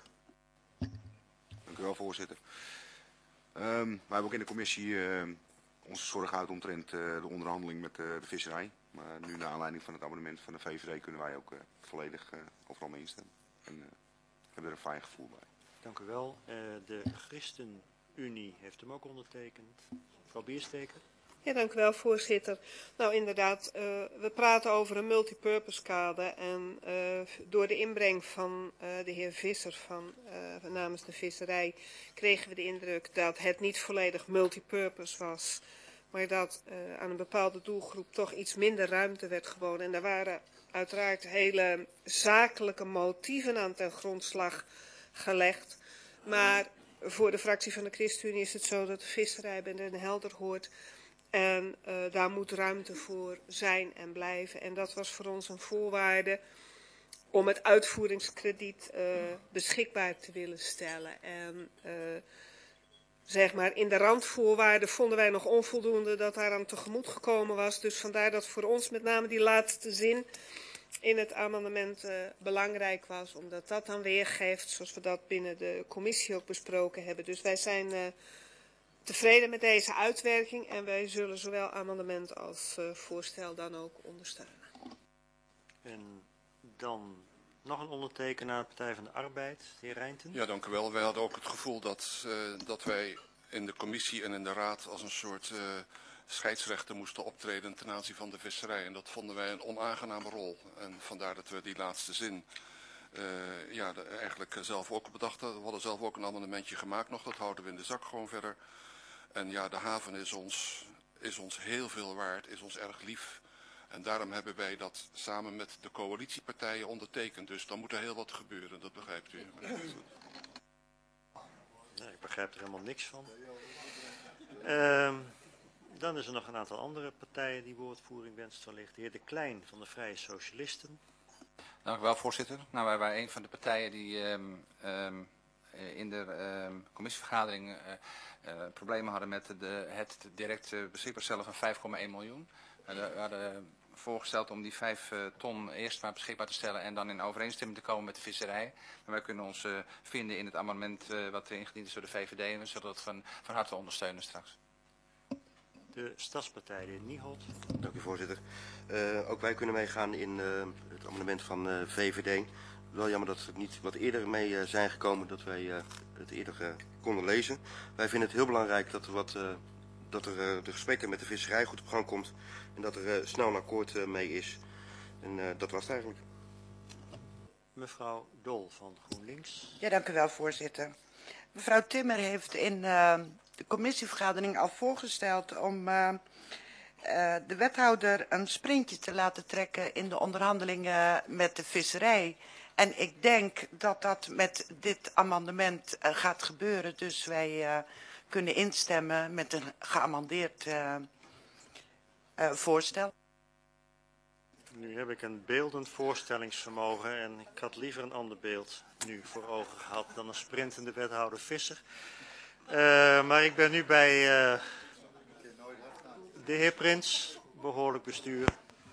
Dank u wel, voorzitter. Wij hebben ook in de commissie onze zorg uit omtrent de onderhandeling met de visserij. Maar nu naar aanleiding van het abonnement van de VVD kunnen wij ook volledig overal mee instemmen. En hebben er een fijn gevoel bij. Dank u wel. De ChristenUnie heeft hem ook ondertekend. Mevrouw Biersteker. Ja, dank u wel, voorzitter. Nou, inderdaad, we praten over een multipurpose kader en door de inbreng van de heer Visser namens de visserij kregen we de indruk dat het niet volledig multipurpose was, maar dat aan een bepaalde doelgroep toch iets minder ruimte werd geboden. En daar waren uiteraard hele zakelijke motieven aan ten grondslag gelegd. Maar voor de fractie van de ChristenUnie is het zo dat de visserij bij Den Helder hoort. En daar moet ruimte voor zijn en blijven. En dat was voor ons een voorwaarde om het uitvoeringskrediet beschikbaar te willen stellen. En zeg maar in de randvoorwaarden vonden wij nog onvoldoende dat daaraan tegemoet gekomen was. Dus vandaar dat voor ons met name die laatste zin in het amendement belangrijk was. Omdat dat dan weergeeft zoals we dat binnen de commissie ook besproken hebben. Dus wij zijn tevreden met deze uitwerking en wij zullen zowel amendement als voorstel dan ook ondersteunen. En dan nog een ondertekenaar, Partij van de Arbeid, de heer Rijnten. Ja, dank u wel. Wij hadden ook het gevoel dat wij in de commissie en in de raad als een soort scheidsrechter moesten optreden ten aanzien van de visserij. En dat vonden wij een onaangename rol. En vandaar dat we die laatste zin eigenlijk zelf ook bedacht hadden. We hadden zelf ook een amendementje gemaakt nog, dat houden we in de zak gewoon verder. En ja, de haven is ons heel veel waard, is ons erg lief. En daarom hebben wij dat samen met de coalitiepartijen ondertekend. Dus dan moet er heel wat gebeuren, dat begrijpt u. Nee, ik begrijp er helemaal niks van. Dan is er nog een aantal andere partijen die woordvoering wensen wellicht. De heer De Klein van de Vrije Socialisten. Dank u wel, voorzitter. Nou, wij waren een van de partijen die in de commissievergadering problemen hadden met het direct beschikbaar stellen van 5,1 miljoen. We hadden voorgesteld om die 5 ton eerst maar beschikbaar te stellen en dan in overeenstemming te komen met de visserij. Maar wij kunnen ons vinden in het amendement wat ingediend is door de VVD en we zullen dat van harte ondersteunen straks. De Stadspartij, de heer Nieholt. Dank u, voorzitter. Ook wij kunnen meegaan in het amendement van VVD. Wel jammer dat we er niet wat eerder mee zijn gekomen, dat wij het eerder konden lezen. Wij vinden het heel belangrijk dat er de gesprekken met de visserij goed op gang komt en dat er snel een akkoord mee is. En dat was het eigenlijk. Mevrouw Dol van GroenLinks. Ja, dank u wel, voorzitter. Mevrouw Timmer heeft in de commissievergadering al voorgesteld om de wethouder een sprintje te laten trekken in de onderhandelingen met de visserij. En ik denk dat dat met dit amendement gaat gebeuren. Dus wij kunnen instemmen met een geamendeerd voorstel. Nu heb ik een beeldend voorstellingsvermogen en ik had liever een ander beeld nu voor ogen gehad dan een sprintende wethouder Visser. Maar ik ben nu bij de heer Prins, behoorlijk bestuur.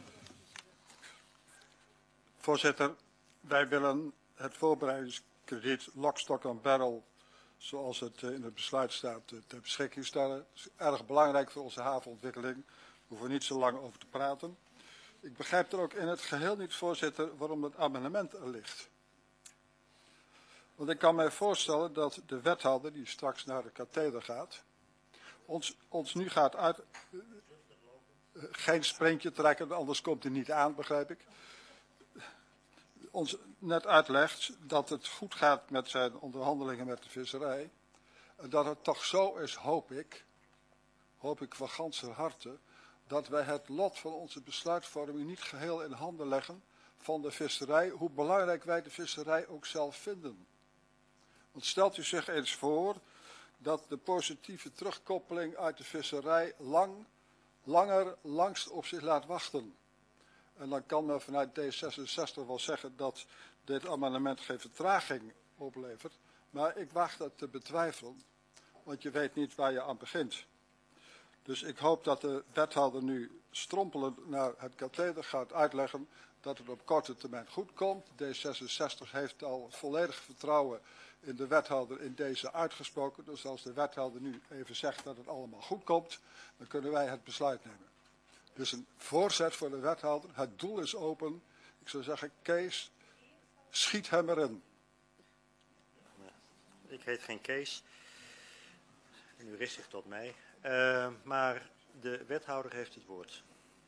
Voorzitter, wij willen het voorbereidingskrediet Lock, Stock and Barrel, zoals het in het besluit staat, ter beschikking stellen. Dat is erg belangrijk voor onze havenontwikkeling. Daar hoeven we niet zo lang over te praten. Ik begrijp er ook in het geheel niet, voorzitter, waarom het amendement er ligt. Want ik kan mij voorstellen dat de wethouder, die straks naar de katheder gaat, ons nu gaat geen sprintje trekken, anders komt hij niet aan, begrijp ik. Ons net uitlegt dat het goed gaat met zijn onderhandelingen met de visserij. En dat het toch zo is, hoop ik van ganser harte, dat wij het lot van onze besluitvorming niet geheel in handen leggen van de visserij, hoe belangrijk wij de visserij ook zelf vinden. Want stelt u zich eens voor dat de positieve terugkoppeling uit de visserij langst op zich laat wachten. En dan kan men vanuit D66 wel zeggen dat dit amendement geen vertraging oplevert. Maar ik waag dat te betwijfelen, want je weet niet waar je aan begint. Dus ik hoop dat de wethouder nu strompelend naar het katheder gaat uitleggen dat het op korte termijn goed komt. D66 heeft al volledig vertrouwen in de wethouder in deze uitgesproken. Dus als de wethouder nu even zegt dat het allemaal goed komt, dan kunnen wij het besluit nemen. Dus een voorzet voor de wethouder. Het doel is open. Ik zou zeggen, Kees, schiet hem erin. Ik heet geen Kees. En u richt zich tot mij. Maar de wethouder heeft het woord.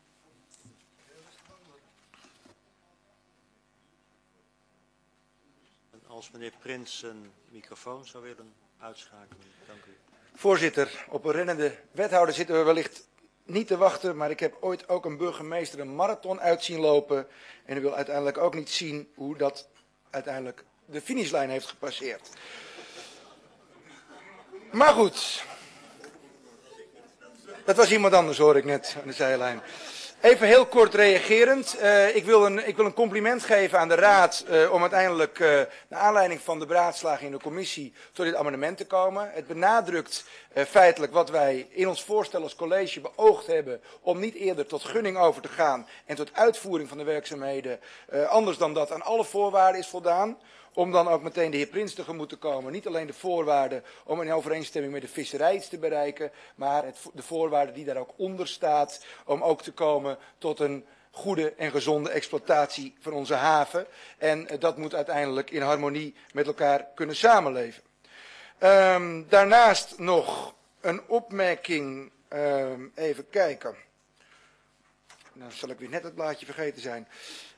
En als meneer Prins een microfoon zou willen uitschakelen, dank u. Voorzitter, op een rennende wethouder zitten we wellicht niet te wachten, maar ik heb ooit ook een burgemeester een marathon uit zien lopen. En u wil uiteindelijk ook niet zien hoe dat uiteindelijk de finishlijn heeft gepasseerd. Maar goed, dat was iemand anders, hoor ik net aan de zijlijn. Even heel kort reagerend. Ik wil een compliment geven aan de Raad om uiteindelijk, naar aanleiding van de beraadslaging in de commissie, tot dit amendement te komen. Het benadrukt feitelijk wat wij in ons voorstel als college beoogd hebben om niet eerder tot gunning over te gaan en tot uitvoering van de werkzaamheden, anders dan dat aan alle voorwaarden is voldaan. Om dan ook meteen de heer Prins tegemoet te komen. Niet alleen de voorwaarden om in overeenstemming met de visserij iets te bereiken, maar de voorwaarden die daar ook onder staat om ook te komen tot een goede en gezonde exploitatie van onze haven. En dat moet uiteindelijk in harmonie met elkaar kunnen samenleven. Daarnaast nog een opmerking, even kijken. Nou zal ik weer net het blaadje vergeten zijn.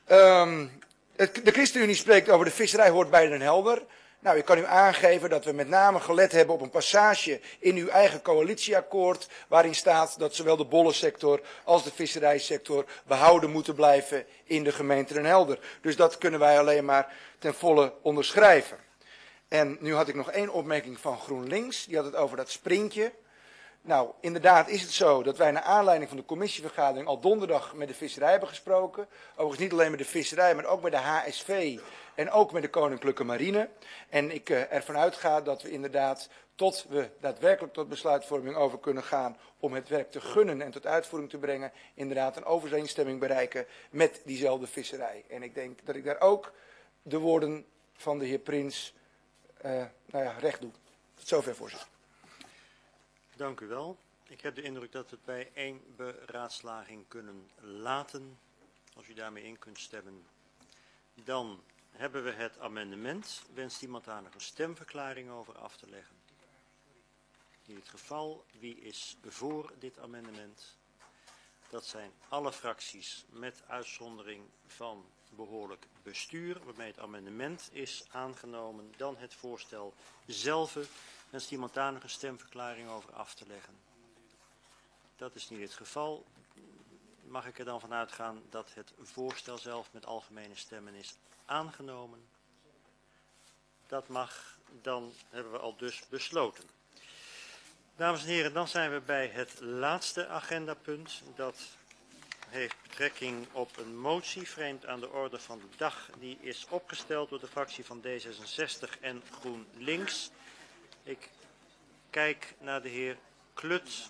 De ChristenUnie spreekt over de visserij hoort bij Den Helder. Nou, ik kan u aangeven dat we met name gelet hebben op een passage in uw eigen coalitieakkoord, waarin staat dat zowel de bollensector als de visserijsector behouden moeten blijven in de gemeente Den Helder. Dus dat kunnen wij alleen maar ten volle onderschrijven. En nu had ik nog één opmerking van GroenLinks, die had het over dat sprintje. Nou, inderdaad is het zo dat wij naar aanleiding van de commissievergadering al donderdag met de visserij hebben gesproken. Overigens niet alleen met de visserij, maar ook met de HSV en ook met de Koninklijke Marine. En ik ervan uitga dat we inderdaad, tot we daadwerkelijk tot besluitvorming over kunnen gaan om het werk te gunnen en tot uitvoering te brengen, inderdaad een overeenstemming bereiken met diezelfde visserij. En ik denk dat ik daar ook de woorden van de heer Prins recht doe. Tot zover, voorzitter. Dank u wel. Ik heb de indruk dat we het bij één beraadslaging kunnen laten. Als u daarmee in kunt stemmen. Dan hebben we het amendement. Wenst iemand daar nog een stemverklaring over af te leggen? In het geval, wie is voor dit amendement? Dat zijn alle fracties met uitzondering van behoorlijk bestuur, waarmee het amendement is aangenomen. Dan het voorstel zelf. Wenst iemand daar nog een stemverklaring over af te leggen? Dat is niet het geval. Mag ik er dan van uitgaan dat het voorstel zelf met algemene stemmen is aangenomen? Dat mag. Dan hebben we al dus besloten. Dames en heren, dan zijn we bij het laatste agendapunt. Dat heeft betrekking op een motie vreemd aan de orde van de dag. Die is opgesteld door de fractie van D66 en GroenLinks. Ik kijk naar de heer Klut.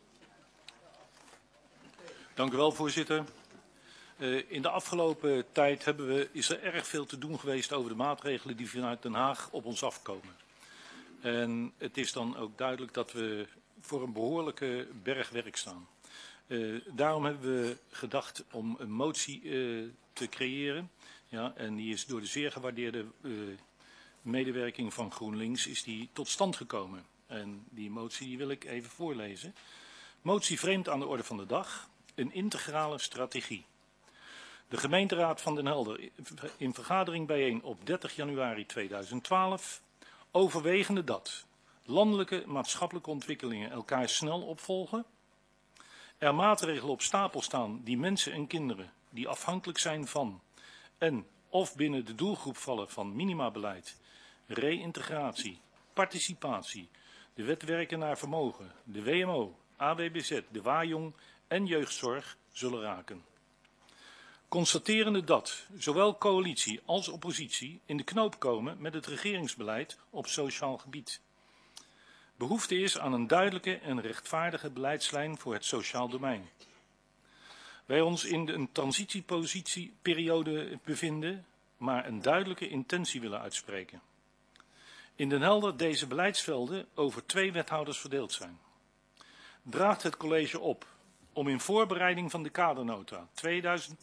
Dank u wel, voorzitter. In de afgelopen tijd is er erg veel te doen geweest over de maatregelen die vanuit Den Haag op ons afkomen. En het is dan ook duidelijk dat we voor een behoorlijke berg werk staan. Daarom hebben we gedacht om een motie te creëren. Ja, en die is door de zeer gewaardeerde medewerking van GroenLinks is die tot stand gekomen. En die motie wil ik even voorlezen. Motie vreemd aan de orde van de dag. Een integrale strategie. De gemeenteraad van Den Helder in vergadering bijeen op 30 januari 2012. Overwegende dat landelijke maatschappelijke ontwikkelingen elkaar snel opvolgen. Er maatregelen op stapel staan die mensen en kinderen die afhankelijk zijn van en of binnen de doelgroep vallen van minimabeleid, reïntegratie, participatie, de wet werken naar vermogen, de WMO, AWBZ, de Waaijong en jeugdzorg zullen raken. Constaterende dat zowel coalitie als oppositie in de knoop komen met het regeringsbeleid op sociaal gebied. Behoefte is aan een duidelijke en rechtvaardige beleidslijn voor het sociaal domein. Wij ons in een transitieperiode bevinden, maar een duidelijke intentie willen uitspreken. In Den Helder deze beleidsvelden over 2 wethouders verdeeld zijn. Draagt het college op om in voorbereiding van de kadernota 2012-2013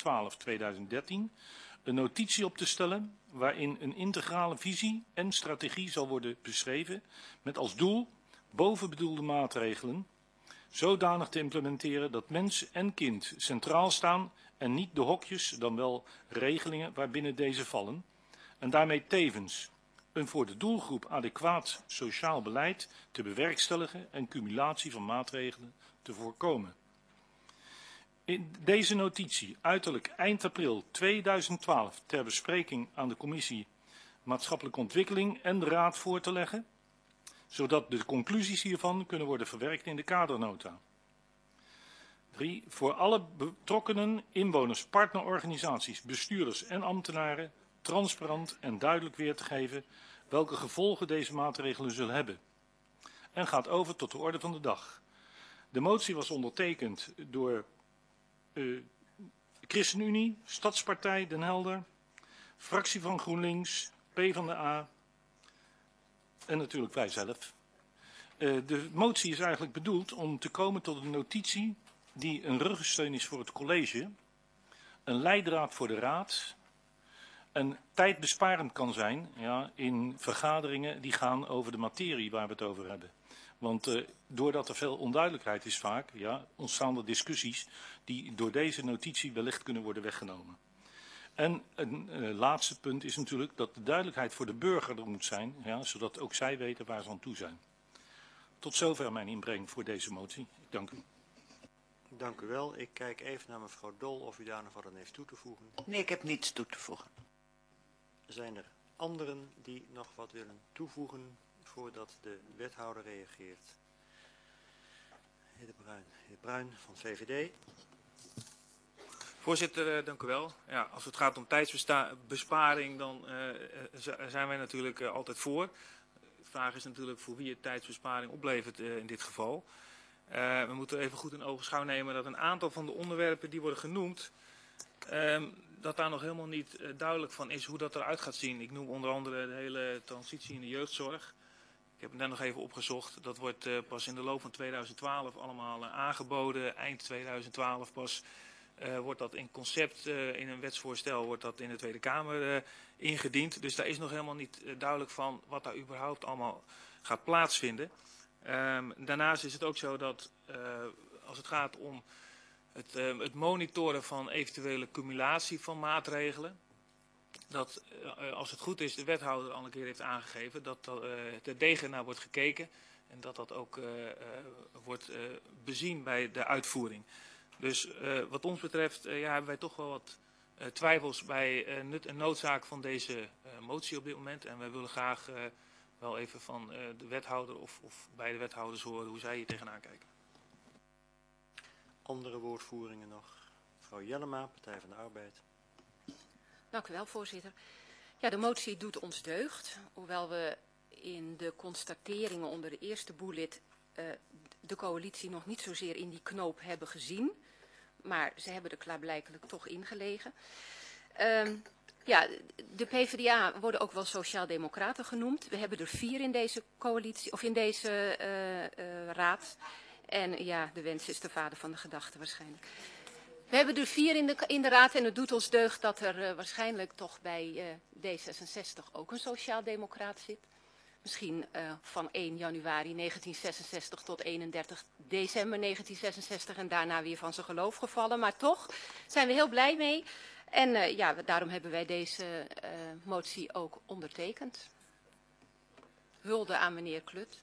een notitie op te stellen waarin een integrale visie en strategie zal worden beschreven met als doel bovenbedoelde maatregelen zodanig te implementeren dat mens en kind centraal staan en niet de hokjes, dan wel regelingen waarbinnen deze vallen en daarmee tevens een voor de doelgroep adequaat sociaal beleid te bewerkstelligen en cumulatie van maatregelen te voorkomen. In deze notitie uiterlijk eind april 2012 ter bespreking aan de commissie Maatschappelijke Ontwikkeling en de Raad voor te leggen, zodat de conclusies hiervan kunnen worden verwerkt in de kadernota. 3. Voor alle betrokkenen, inwoners, partnerorganisaties, bestuurders en ambtenaren transparant en duidelijk weer te geven welke gevolgen deze maatregelen zullen hebben. En gaat over tot de orde van de dag. De motie was ondertekend door ChristenUnie, Stadspartij Den Helder, fractie van GroenLinks, PvdA en natuurlijk wij zelf. De motie is eigenlijk bedoeld om te komen tot een notitie die een ruggensteun is voor het college, een leidraad voor de raad en tijdbesparend kan zijn in vergaderingen die gaan over de materie waar we het over hebben. Want doordat er veel onduidelijkheid is vaak, ontstaan er discussies die door deze notitie wellicht kunnen worden weggenomen. En een laatste punt is natuurlijk dat de duidelijkheid voor de burger er moet zijn, zodat ook zij weten waar ze aan toe zijn. Tot zover mijn inbreng voor deze motie. Ik dank u. Dank u wel. Ik kijk even naar mevrouw Dol of u daar nog wat aan heeft toe te voegen. Nee, ik heb niets toe te voegen. Zijn er anderen die nog wat willen toevoegen voordat de wethouder reageert? Heer Bruin van VVD. Voorzitter, dank u wel. Ja, als het gaat om tijdsbesparing, dan zijn wij natuurlijk altijd voor. De vraag is natuurlijk voor wie het tijdsbesparing oplevert in dit geval. We moeten even goed in ogenschouw nemen dat een aantal van de onderwerpen die worden genoemd, dat daar nog helemaal niet duidelijk van is hoe dat eruit gaat zien. Ik noem onder andere de hele transitie in de jeugdzorg. Ik heb het net nog even opgezocht. Dat wordt pas in de loop van 2012 allemaal aangeboden. Eind 2012 pas wordt dat in concept, in een wetsvoorstel, wordt dat in de Tweede Kamer ingediend. Dus daar is nog helemaal niet duidelijk van wat daar überhaupt allemaal gaat plaatsvinden. Daarnaast is het ook zo dat als het gaat om het monitoren van eventuele cumulatie van maatregelen, dat als het goed is de wethouder al een keer heeft aangegeven dat er degen naar wordt gekeken en dat dat ook wordt bezien bij de uitvoering. Dus wat ons betreft hebben wij toch wel wat twijfels bij nut en noodzaak van deze motie op dit moment. En wij willen graag wel even van de wethouder of beide wethouders horen hoe zij hier tegenaan kijken. Andere woordvoeringen nog. Mevrouw Jellema, Partij van de Arbeid. Dank u wel, voorzitter. Ja, de motie doet ons deugd. Hoewel we in de constateringen onder de eerste bullet de coalitie nog niet zozeer in die knoop hebben gezien. Maar ze hebben er klaarblijkelijk toch in gelegen. Ja, de PvdA worden ook wel sociaal-democraten genoemd. We hebben er 4 in deze coalitie, of in deze raad. En ja, de wens is de vader van de gedachte waarschijnlijk. We hebben er 4 in de raad en het doet ons deugd dat er waarschijnlijk toch bij D66 ook een sociaal-democraat zit. Misschien van 1 januari 1966 tot 31 december 1966 en daarna weer van zijn geloof gevallen. Maar toch zijn we heel blij mee. En ja, daarom hebben wij deze motie ook ondertekend. Hulde aan meneer Klut.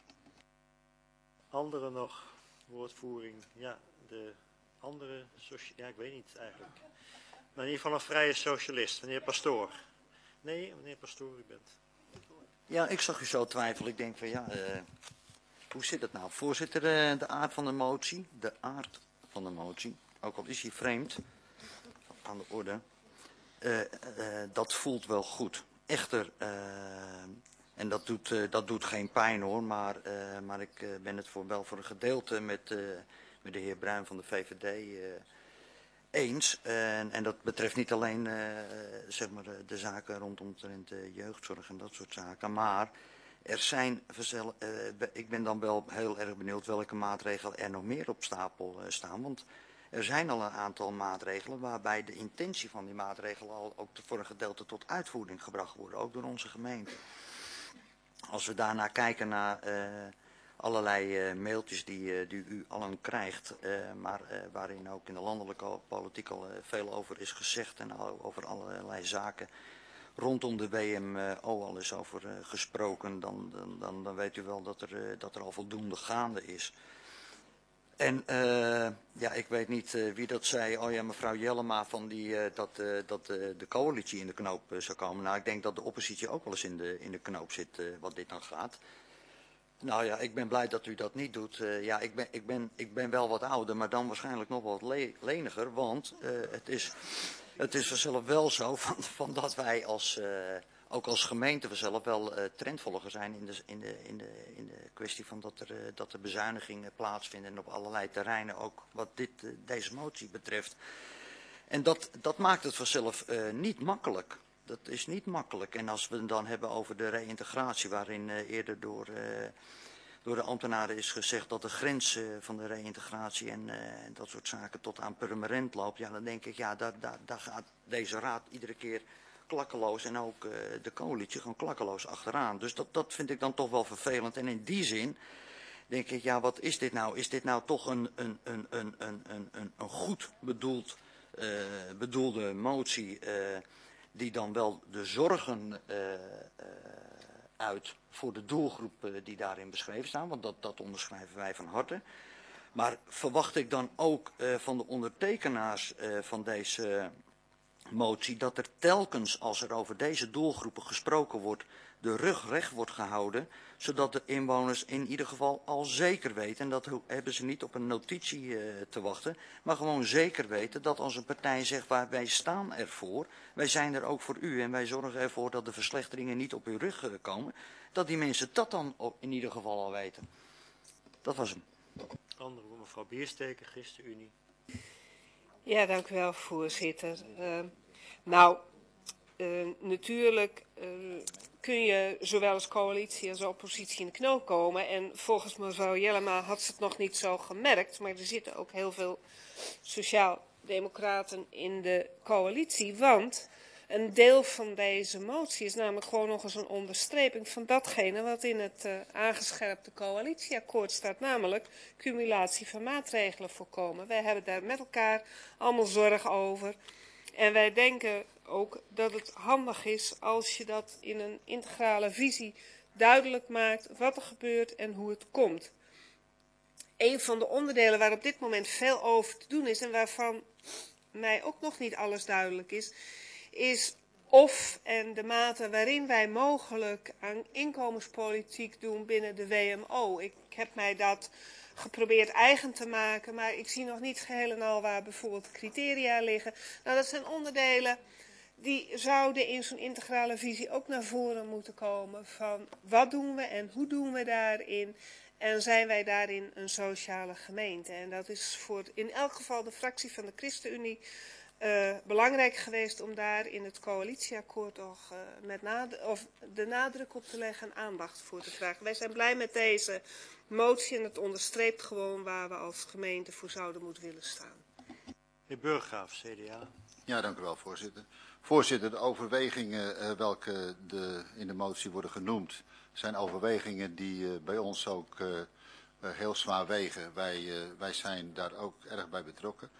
Andere nog woordvoering. Ja, de andere, ja, ik weet niet eigenlijk. Maar in ieder geval een vrije socialist, meneer Pastoor. Nee, meneer Pastoor, u bent. Ja, ik zag u zo twijfelen. Ik denk van ja, hoe zit het nou? Voorzitter, de aard van de motie. De aard van de motie, ook al is hij vreemd aan de orde, dat voelt wel goed. Echter, en dat doet geen pijn hoor, maar ik ben het wel voor een gedeelte met de heer Bruin van de VVD eens. En dat betreft niet alleen zeg maar de zaken rondom de jeugdzorg en dat soort zaken. Maar er zijn, ik ben dan wel heel erg benieuwd welke maatregelen er nog meer op stapel staan. Want er zijn al een aantal maatregelen waarbij de intentie van die maatregelen al ook voor een gedeelte tot uitvoering gebracht worden. Ook door onze gemeente. Als we daarna kijken naar allerlei mailtjes die u allen krijgt, maar waarin ook in de landelijke politiek al veel over is gezegd en over allerlei zaken rondom de WMO al is over gesproken, dan weet u wel dat er al voldoende gaande is. En ja, ik weet niet wie dat zei. Oh ja, mevrouw Jellema, van dat de coalitie in de knoop zou komen. Nou, ik denk dat de oppositie ook wel eens in de knoop zit wat dit dan gaat. Nou ja, ik ben blij dat u dat niet doet. Ja, ik ben wel wat ouder, maar dan waarschijnlijk nog wat leniger. Want het is vanzelf wel zo van dat wij ook als gemeente vanzelf wel trendvolger zijn in de kwestie van dat er bezuinigingen plaatsvinden op allerlei terreinen, ook wat deze motie betreft. En dat maakt het vanzelf niet makkelijk. Dat is niet makkelijk. En als we het dan hebben over de reïntegratie, waarin eerder door de ambtenaren is gezegd dat de grens van de reïntegratie en dat soort zaken tot aan permanent loopt, ja, dan denk ik, ja, daar gaat deze raad iedere keer klakkeloos en ook de coalitie gewoon klakkeloos achteraan. Dus dat vind ik dan toch wel vervelend. En in die zin denk ik, ja, wat is dit nou? Is dit nou toch een goed bedoelde motie die dan wel de zorgen uit voor de doelgroep die daarin beschreven staan, want dat onderschrijven wij van harte. Maar verwacht ik dan ook van de ondertekenaars van deze motie dat er telkens, als er over deze doelgroepen gesproken wordt, de rug recht wordt gehouden, zodat de inwoners in ieder geval al zeker weten, en dat hebben ze niet op een notitie te wachten, maar gewoon zeker weten dat als een partij zegt waar wij staan ervoor, wij zijn er ook voor u en wij zorgen ervoor dat de verslechteringen niet op uw rug komen, dat die mensen dat dan in ieder geval al weten. Dat was hem. Andere mevrouw Biersteker, ChristenUnie. Ja, dank u wel, voorzitter. Natuurlijk kun je zowel als coalitie als oppositie in de knoop komen. En volgens mevrouw Jellema had ze het nog niet zo gemerkt. Maar er zitten ook heel veel sociaal-democraten in de coalitie. Want een deel van deze motie is namelijk gewoon nog eens een onderstreping van datgene wat in het aangescherpte coalitieakkoord staat. Namelijk cumulatie van maatregelen voorkomen. Wij hebben daar met elkaar allemaal zorg over. En wij denken ook dat het handig is als je dat in een integrale visie duidelijk maakt wat er gebeurt en hoe het komt. Een van de onderdelen waar op dit moment veel over te doen is en waarvan mij ook nog niet alles duidelijk is of en de mate waarin wij mogelijk aan inkomenspolitiek doen binnen de WMO. Ik heb mij dat geprobeerd eigen te maken, maar ik zie nog niet geheel en al waar bijvoorbeeld criteria liggen. Nou, dat zijn onderdelen die zouden in zo'n integrale visie ook naar voren moeten komen van wat doen we en hoe doen we daarin en zijn wij daarin een sociale gemeente. En dat is voor in elk geval de fractie van de ChristenUnie belangrijk geweest om daar in het coalitieakkoord toch de nadruk op te leggen en aandacht voor te vragen. Wij zijn blij met deze motie en het onderstreept gewoon waar we als gemeente voor zouden moeten willen staan. Heer Burggraaf, CDA. Ja, dank u wel, voorzitter. Voorzitter, de overwegingen welke in de motie worden genoemd, zijn overwegingen die bij ons ook heel zwaar wegen. Wij zijn daar ook erg bij betrokken.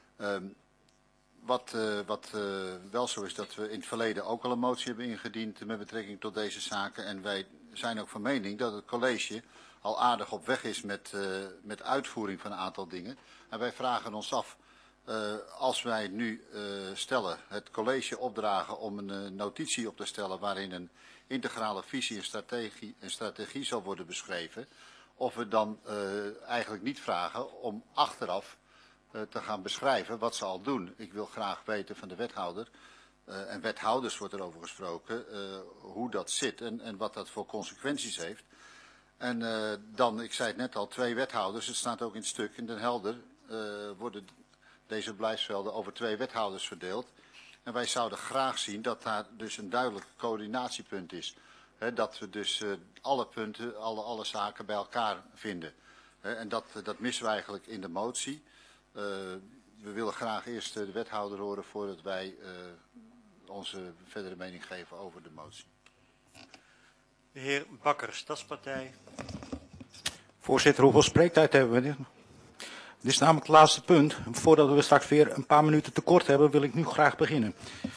Wat wel zo is dat we in het verleden ook al een motie hebben ingediend met betrekking tot deze zaken. En wij zijn ook van mening dat het college al aardig op weg is met uitvoering van een aantal dingen. En wij vragen ons af, als wij nu stellen, het college opdragen om een notitie op te stellen waarin een integrale visie en strategie zal worden beschreven, of we dan eigenlijk niet vragen om achteraf te gaan beschrijven wat ze al doen. Ik wil graag weten van de wethouder, en wethouders wordt erover gesproken, hoe dat zit en wat dat voor consequenties heeft. En dan, ik zei het net al, 2 wethouders, het staat ook in het stuk, in Den Helder worden deze verblijfsvelden over 2 wethouders verdeeld. En wij zouden graag zien dat daar dus een duidelijk coördinatiepunt is. Dat we dus alle punten, alle zaken bij elkaar vinden. En dat missen we eigenlijk in de motie. We willen graag eerst de wethouder horen voordat wij onze verdere mening geven over de motie. De heer Bakker, Stadspartij. Voorzitter, hoeveel spreektijd hebben we? Dit is namelijk het laatste punt. Voordat we straks weer een paar minuten tekort hebben, wil ik nu graag beginnen.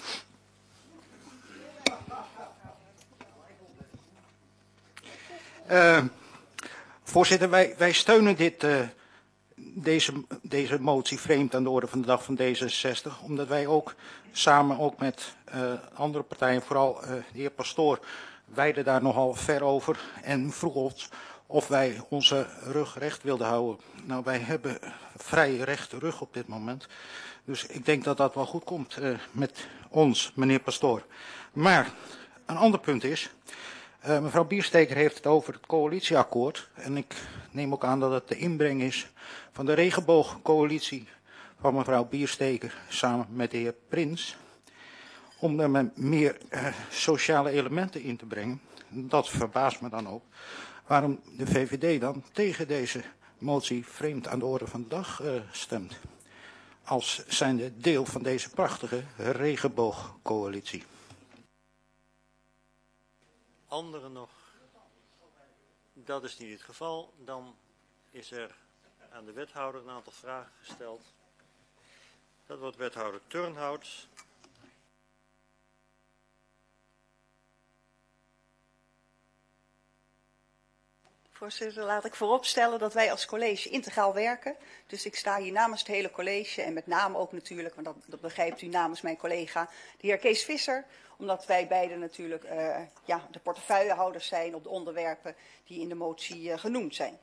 Voorzitter, wij steunen deze motie vreemd aan de orde van de dag van D66. Omdat wij ook samen met andere partijen, vooral de heer Pastoor, weiden daar nogal ver over en vroeg ons of wij onze rug recht wilden houden. Nou, wij hebben vrij rechte rug op dit moment. Dus ik denk dat dat wel goed komt met ons, meneer Pastoor. Maar een ander punt is, mevrouw Biersteker heeft het over het coalitieakkoord. En ik neem ook aan dat het de inbreng is van de regenboogcoalitie van mevrouw Biersteker samen met de heer Prins. Om er meer sociale elementen in te brengen. Dat verbaast me dan ook. Waarom de VVD dan tegen deze motie vreemd aan de orde van de dag stemt. Als zijnde deel van deze prachtige regenboogcoalitie. Anderen nog? Dat is niet het geval. Dan is er aan de wethouder een aantal vragen gesteld. Dat wordt wethouder Turnhout. Voorzitter, laat ik vooropstellen dat wij als college integraal werken. Dus ik sta hier namens het hele college en met name ook natuurlijk, want dat begrijpt u, namens mijn collega, de heer Kees Visser. Omdat wij beiden natuurlijk de portefeuillehouders zijn op de onderwerpen die in de motie genoemd zijn.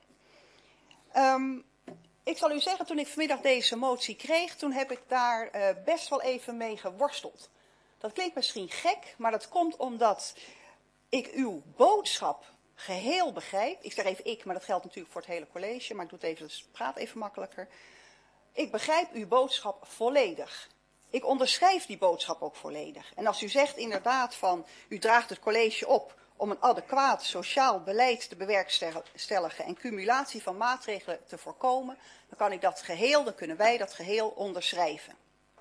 Ik zal u zeggen, toen ik vanmiddag deze motie kreeg, toen heb ik daar best wel even mee geworsteld. Dat klinkt misschien gek, maar dat komt omdat ik uw boodschap geheel begrijp. Ik zeg even ik, maar dat geldt natuurlijk voor het hele college, maar ik doe het even, dus praat even makkelijker. Ik begrijp uw boodschap volledig. Ik onderschrijf die boodschap ook volledig. En als u zegt inderdaad van, u draagt het college op om een adequaat sociaal beleid te bewerkstelligen en cumulatie van maatregelen te voorkomen, dan kunnen wij dat geheel onderschrijven.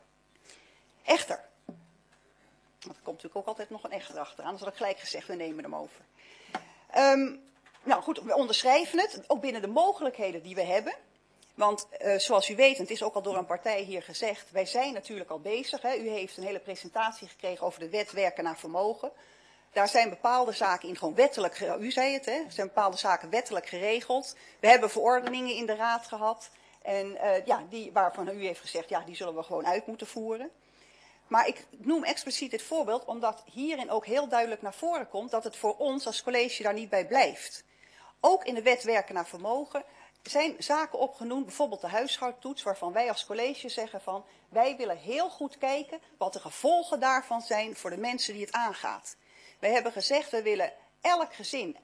Echter, want er komt natuurlijk ook altijd nog een echter achteraan, dus had ik gelijk gezegd, we nemen hem over. Nou goed, we onderschrijven het, ook binnen de mogelijkheden die we hebben. Want zoals u weet, en het is ook al door een partij hier gezegd, wij zijn natuurlijk al bezig. Hè. U heeft een hele presentatie gekregen over de wet werken naar vermogen. Daar zijn bepaalde zaken in gewoon wettelijk, u zei het, hè, er zijn bepaalde zaken wettelijk geregeld. We hebben verordeningen in de raad gehad. En die waarvan u heeft gezegd, ja, die zullen we gewoon uit moeten voeren. Maar ik noem expliciet dit voorbeeld omdat hierin ook heel duidelijk naar voren komt dat het voor ons als college daar niet bij blijft. Ook in de wet werken naar vermogen zijn zaken opgenoemd, bijvoorbeeld de huishoudtoets, waarvan wij als college zeggen van, wij willen heel goed kijken wat de gevolgen daarvan zijn voor de mensen die het aangaat. Wij hebben gezegd, we willen elk gezin,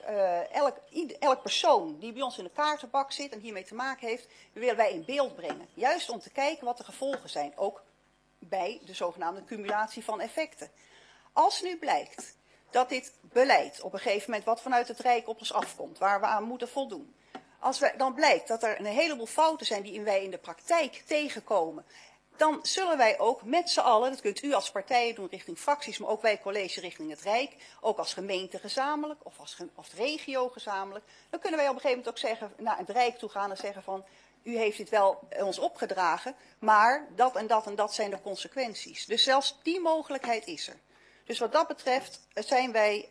elk persoon die bij ons in de kaartenbak zit en hiermee te maken heeft, willen wij in beeld brengen. Juist om te kijken wat de gevolgen zijn, ook bij de zogenaamde cumulatie van effecten. Als nu blijkt dat dit beleid op een gegeven moment wat vanuit het Rijk op ons afkomt, waar we aan moeten voldoen, dan blijkt dat er een heleboel fouten zijn die wij in de praktijk tegenkomen, dan zullen wij ook met z'n allen, dat kunt u als partijen doen richting fracties, maar ook wij college richting het Rijk, ook als gemeente gezamenlijk of als regio gezamenlijk, dan kunnen wij op een gegeven moment ook zeggen, naar het Rijk toe gaan en zeggen van, u heeft dit wel ons opgedragen, maar dat en dat en dat zijn de consequenties. Dus zelfs die mogelijkheid is er. Dus wat dat betreft zijn wij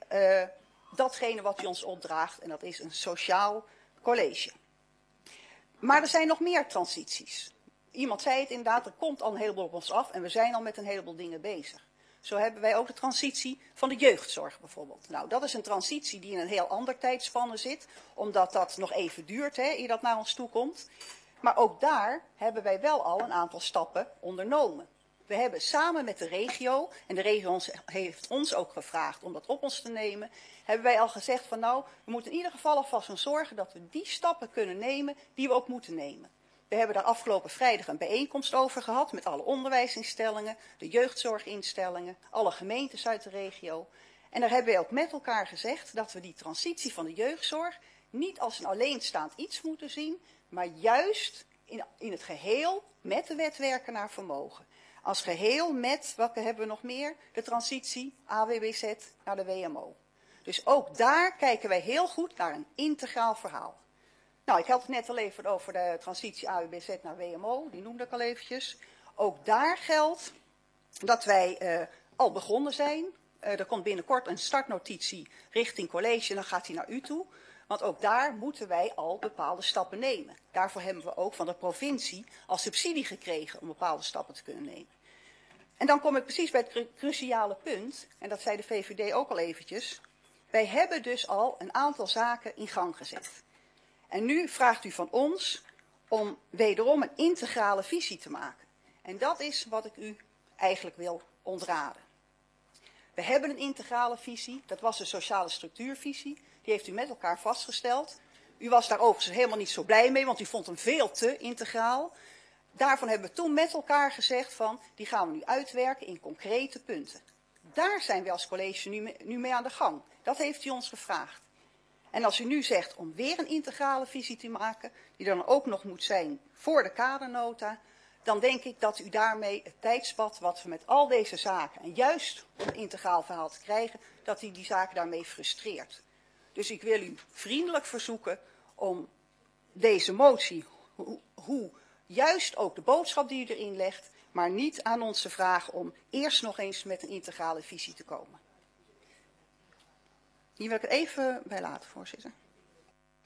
datgene wat u ons opdraagt en dat is een sociaal college. Maar er zijn nog meer transities. Iemand zei het inderdaad, er komt al een heleboel op ons af en we zijn al met een heleboel dingen bezig. Zo hebben wij ook de transitie van de jeugdzorg bijvoorbeeld. Nou, dat is een transitie die in een heel ander tijdspanne zit, omdat dat nog even duurt, eer dat naar ons toe komt. Maar ook daar hebben wij wel al een aantal stappen ondernomen. We hebben samen met de regio, en de regio heeft ons ook gevraagd om dat op ons te nemen, hebben wij al gezegd van nou, we moeten in ieder geval alvast voor zorgen dat we die stappen kunnen nemen die we ook moeten nemen. We hebben daar afgelopen vrijdag een bijeenkomst over gehad met alle onderwijsinstellingen, de jeugdzorginstellingen, alle gemeentes uit de regio. En daar hebben we ook met elkaar gezegd dat we die transitie van de jeugdzorg niet als een alleenstaand iets moeten zien, maar juist in het geheel met de wet werken naar vermogen. Als geheel met, wat hebben we nog meer? De transitie AWBZ naar de WMO. Dus ook daar kijken wij heel goed naar een integraal verhaal. Nou, ik had het net al even over de transitie AWBZ naar WMO, die noemde ik al eventjes. Ook daar geldt dat wij al begonnen zijn. Er komt binnenkort een startnotitie richting college en dan gaat die naar u toe. Want ook daar moeten wij al bepaalde stappen nemen. Daarvoor hebben we ook van de provincie al subsidie gekregen om bepaalde stappen te kunnen nemen. En dan kom ik precies bij het cruciale punt, en dat zei de VVD ook al eventjes. Wij hebben dus al een aantal zaken in gang gezet. En nu vraagt u van ons om wederom een integrale visie te maken. En dat is wat ik u eigenlijk wil ontraden. We hebben een integrale visie, dat was de sociale structuurvisie. Die heeft u met elkaar vastgesteld. U was daar overigens helemaal niet zo blij mee, want u vond hem veel te integraal. Daarvan hebben we toen met elkaar gezegd van, die gaan we nu uitwerken in concrete punten. Daar zijn we als college nu mee aan de gang. Dat heeft u ons gevraagd. En als u nu zegt om weer een integrale visie te maken, die dan ook nog moet zijn voor de kadernota, dan denk ik dat u daarmee het tijdspad wat we met al deze zaken, en juist om een integraal verhaal te krijgen, dat u die zaken daarmee frustreert. Dus ik wil u vriendelijk verzoeken om deze motie, hoe juist ook de boodschap die u erin legt, maar niet aan ons te vragen om eerst nog eens met een integrale visie te komen. Hier wil ik het even bij laten, voorzitter.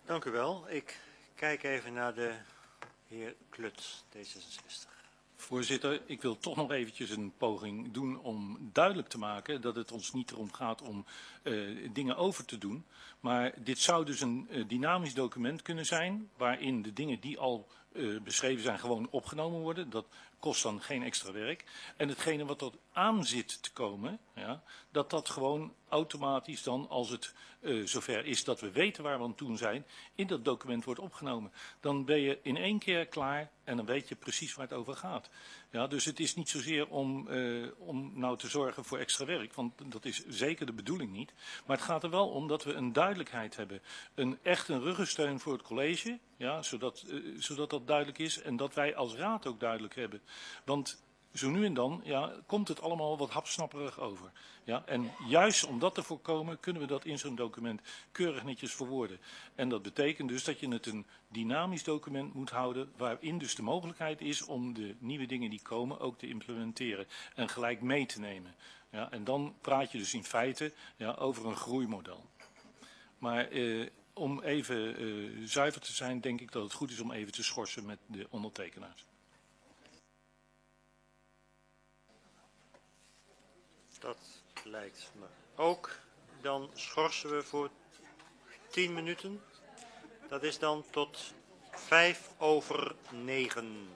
Dank u wel. Ik kijk even naar de heer Klut, D66. Voorzitter, ik wil toch nog eventjes een poging doen om duidelijk te maken dat het ons niet erom gaat om dingen over te doen. Maar dit zou dus een dynamisch document kunnen zijn waarin de dingen die al beschreven zijn gewoon opgenomen worden. Dat kost dan geen extra werk. En hetgene wat er aan zit te komen, ja, dat gewoon automatisch dan, als het zover is dat we weten waar we aan toe zijn, in dat document wordt opgenomen. Dan ben je in één keer klaar en dan weet je precies waar het over gaat. Ja, dus het is niet zozeer om nou te zorgen voor extra werk, want dat is zeker de bedoeling niet. Maar het gaat er wel om dat we een duidelijkheid hebben. Echt een ruggensteun voor het college, ja, zodat dat duidelijk is en dat wij als raad ook duidelijk hebben. Want zo nu en dan komt het allemaal wat hapsnapperig over. Ja, en juist om dat te voorkomen kunnen we dat in zo'n document keurig netjes verwoorden. En dat betekent dus dat je het een dynamisch document moet houden waarin dus de mogelijkheid is om de nieuwe dingen die komen ook te implementeren en gelijk mee te nemen. Ja, en dan praat je dus in feite over een groeimodel. Maar om even zuiver te zijn, denk ik dat het goed is om even te schorsen met de ondertekenaars. Dat lijkt me ook. Dan schorsen we voor 10 minuten. Dat is dan tot 9:05.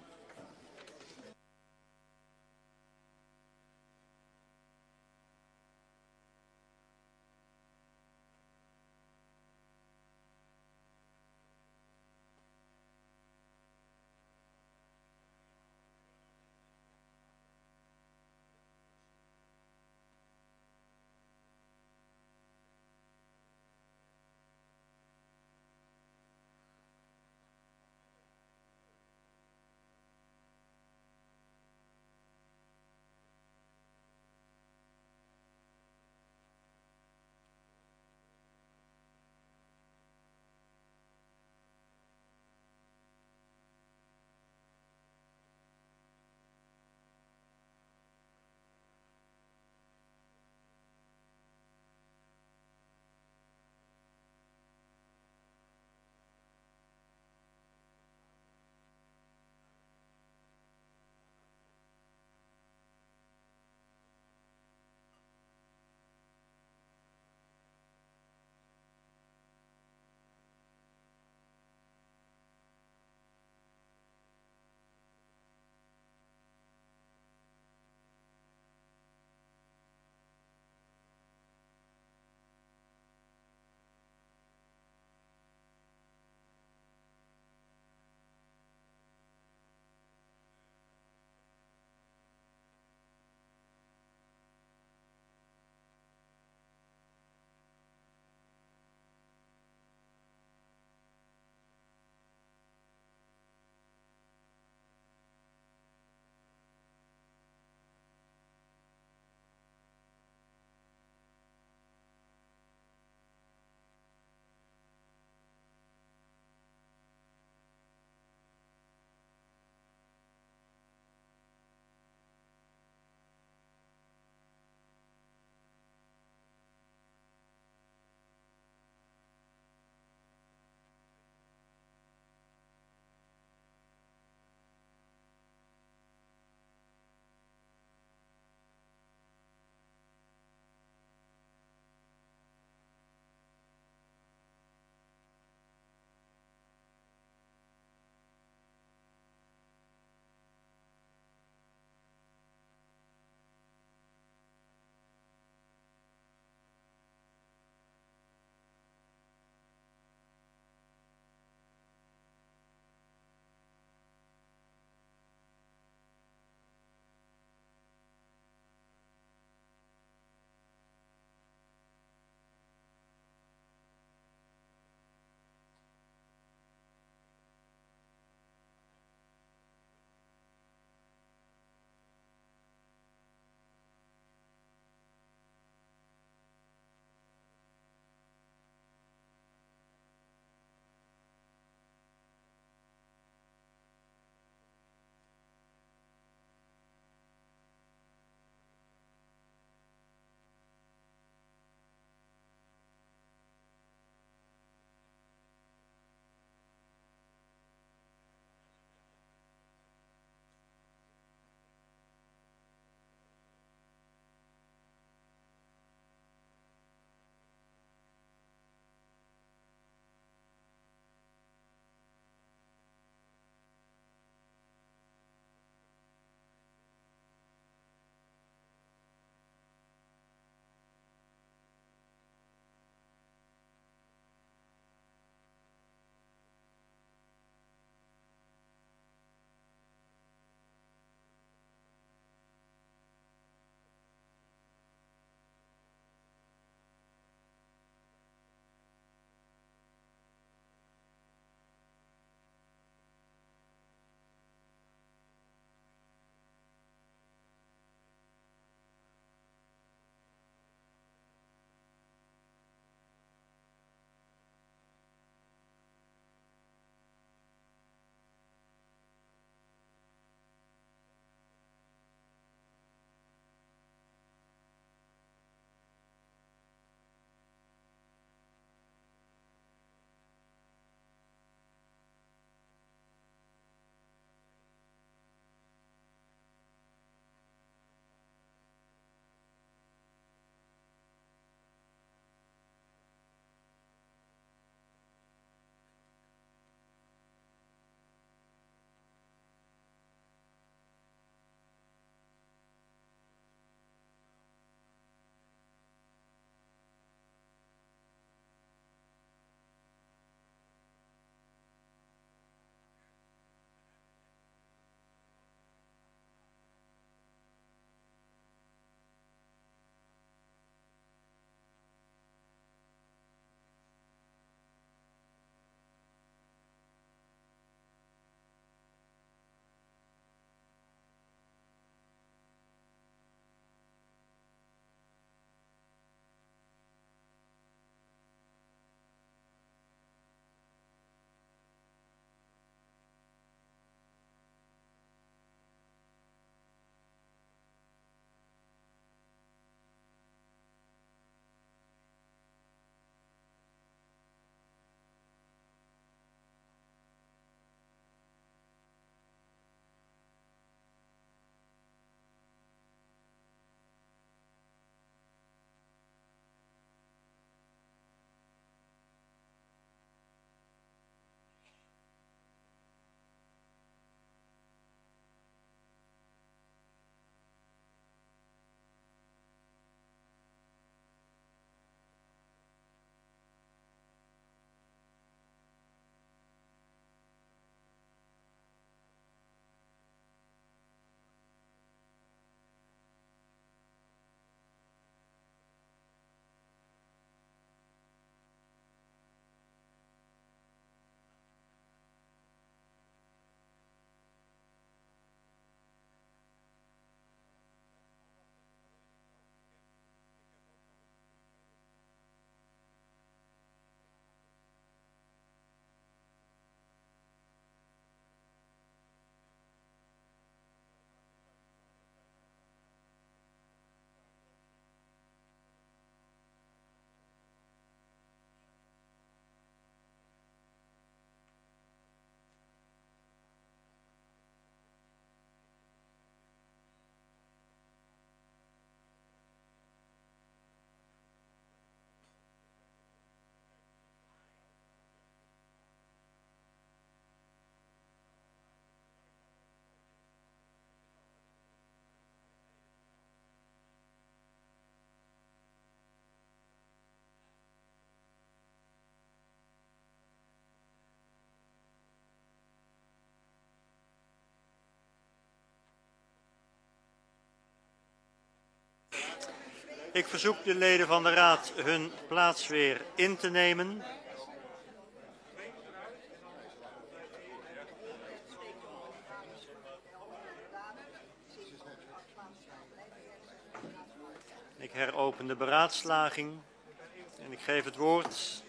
Ik verzoek de leden van de Raad hun plaats weer in te nemen. Ik heropen de beraadslaging en ik geef het woord.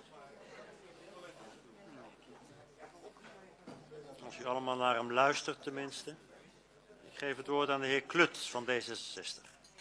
Als u allemaal naar hem luistert tenminste. Ik geef het woord aan de heer Klut van D66.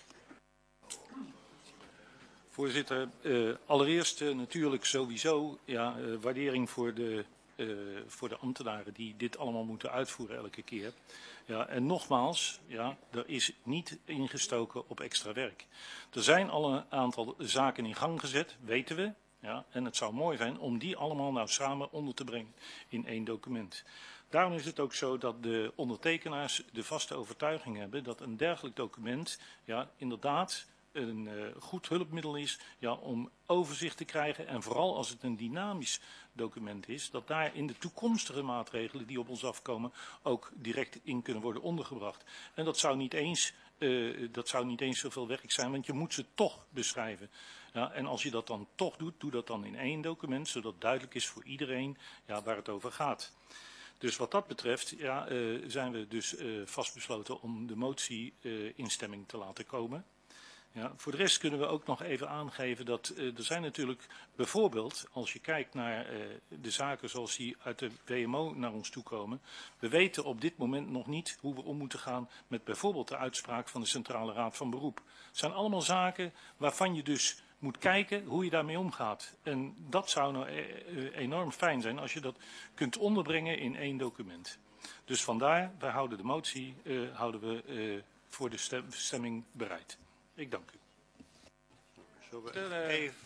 Voorzitter, allereerst natuurlijk sowieso waardering voor de ambtenaren die dit allemaal moeten uitvoeren elke keer. Ja, en nogmaals, er is niet ingestoken op extra werk. Er zijn al een aantal zaken in gang gezet, weten we. Ja, en het zou mooi zijn om die allemaal nou samen onder te brengen in één document. Daarom is het ook zo dat de ondertekenaars de vaste overtuiging hebben dat een dergelijk document inderdaad een goed hulpmiddel is om overzicht te krijgen. En vooral als het een dynamisch document is, dat daar in de toekomstige maatregelen die op ons afkomen ook direct in kunnen worden ondergebracht. En dat zou niet eens zoveel werk zijn, want je moet ze toch beschrijven. Ja, en als je dat dan toch doet, doe dat dan in één document, zodat duidelijk is voor iedereen waar het over gaat. Dus wat dat betreft zijn we dus vastbesloten om de motie in stemming te laten komen. Ja, voor de rest kunnen we ook nog even aangeven dat er zijn natuurlijk bijvoorbeeld, als je kijkt naar de zaken zoals die uit de WMO naar ons toe komen, we weten op dit moment nog niet hoe we om moeten gaan met bijvoorbeeld de uitspraak van de Centrale Raad van Beroep. Het zijn allemaal zaken waarvan je dus moet kijken hoe je daarmee omgaat. En dat zou nou enorm fijn zijn als je dat kunt onderbrengen in één document. Dus vandaar, wij houden de motie voor de stemming bereid. Ik dank u. Zullen we even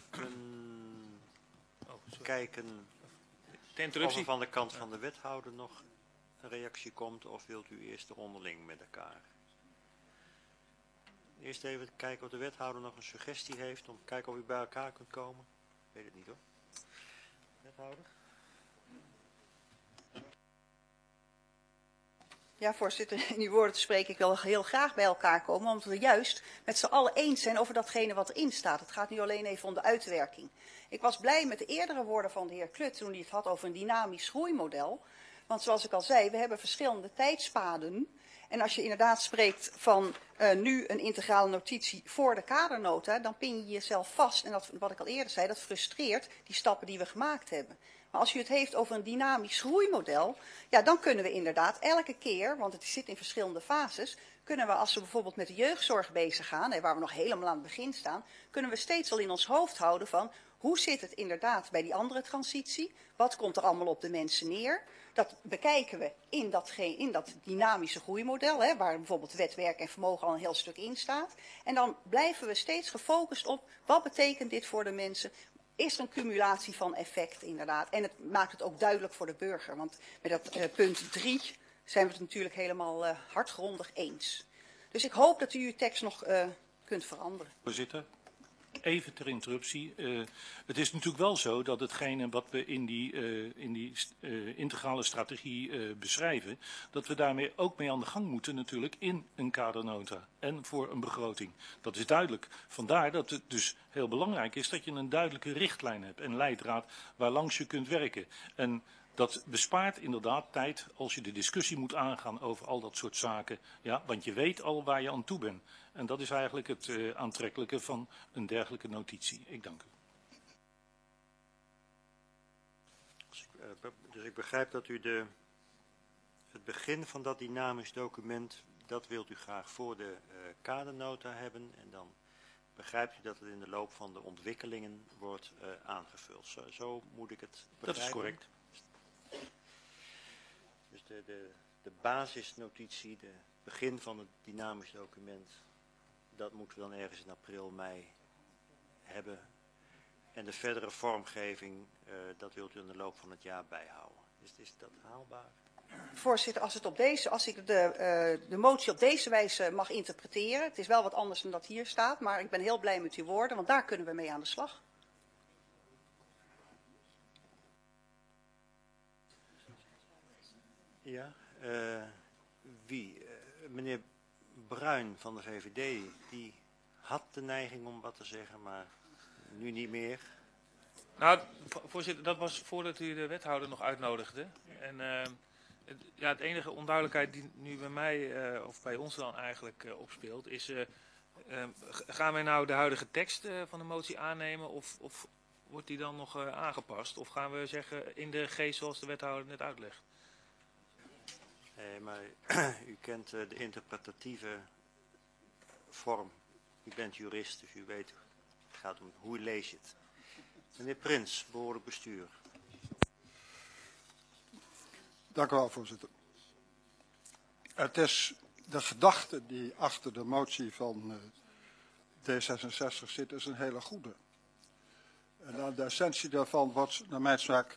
kijken of er van de kant van de wethouder nog een reactie komt, of wilt u eerst onderling met elkaar? Eerst even kijken of de wethouder nog een suggestie heeft, om te kijken of u bij elkaar kunt komen. Ik weet het niet hoor. Wethouder? Ja, voorzitter, in uw woorden te spreken, ik wil heel graag bij elkaar komen, omdat we juist met z'n allen eens zijn over datgene wat erin staat. Het gaat nu alleen even om de uitwerking. Ik was blij met de eerdere woorden van de heer Klut toen hij het had over een dynamisch groeimodel. Want zoals ik al zei, we hebben verschillende tijdspaden. En als je inderdaad spreekt van nu een integrale notitie voor de kadernota, dan pin je jezelf vast. En dat, wat ik al eerder zei, dat frustreert die stappen die we gemaakt hebben. Maar als u het heeft over een dynamisch groeimodel, ja, dan kunnen we inderdaad elke keer, want het zit in verschillende fases, kunnen we als we bijvoorbeeld met de jeugdzorg bezig gaan, waar we nog helemaal aan het begin staan, kunnen we steeds al in ons hoofd houden van hoe zit het inderdaad bij die andere transitie, wat komt er allemaal op de mensen neer. Dat bekijken we in dat dynamische groeimodel, waar bijvoorbeeld wet, werk en vermogen al een heel stuk in staat. En dan blijven we steeds gefocust op wat betekent dit voor de mensen. Is er een cumulatie van effect inderdaad. En het maakt het ook duidelijk voor de burger. Want met dat punt 3 zijn we het natuurlijk helemaal hardgrondig eens. Dus ik hoop dat u uw tekst nog kunt veranderen. Voorzitter, even ter interruptie. Het is natuurlijk wel zo dat hetgene wat we in die integrale strategie beschrijven, dat we daarmee ook mee aan de gang moeten natuurlijk in een kadernota en voor een begroting. Dat is duidelijk. Vandaar dat het dus heel belangrijk is dat je een duidelijke richtlijn hebt en leidraad waarlangs je kunt werken. En dat bespaart inderdaad tijd als je de discussie moet aangaan over al dat soort zaken. Ja, want je weet al waar je aan toe bent. En dat is eigenlijk het aantrekkelijke van een dergelijke notitie. Ik dank u. Dus ik begrijp dat u het begin van dat dynamisch document, dat wilt u graag voor de kadernota hebben. En dan begrijpt u dat het in de loop van de ontwikkelingen wordt aangevuld. Zo moet ik het begrijpen. Dat is correct. Dus de basisnotitie, het begin van het dynamisch document, dat moeten we dan ergens in april, mei hebben. En de verdere vormgeving, dat wilt u in de loop van het jaar bijhouden. Is dat haalbaar? Voorzitter, als ik de motie op deze wijze mag interpreteren, het is wel wat anders dan dat hier staat, maar ik ben heel blij met uw woorden, want daar kunnen we mee aan de slag. Ja, meneer Bruin van de VVD, die had de neiging om wat te zeggen, maar nu niet meer. Nou, voorzitter, dat was voordat u de wethouder nog uitnodigde. En het enige onduidelijkheid die nu bij mij, of bij ons dan eigenlijk opspeelt, is... gaan wij nou de huidige tekst van de motie aannemen of wordt die dan nog aangepast? Of gaan we zeggen in de geest zoals de wethouder net uitlegt? Nee, maar u kent de interpretatieve vorm. U bent jurist, dus u weet, het gaat om hoe lees je het. Meneer Prins, behoorlijk bestuur. Dank u wel, voorzitter. Het is de gedachte die achter de motie van D66 zit, is een hele goede. En aan de essentie daarvan wordt naar mijn smaak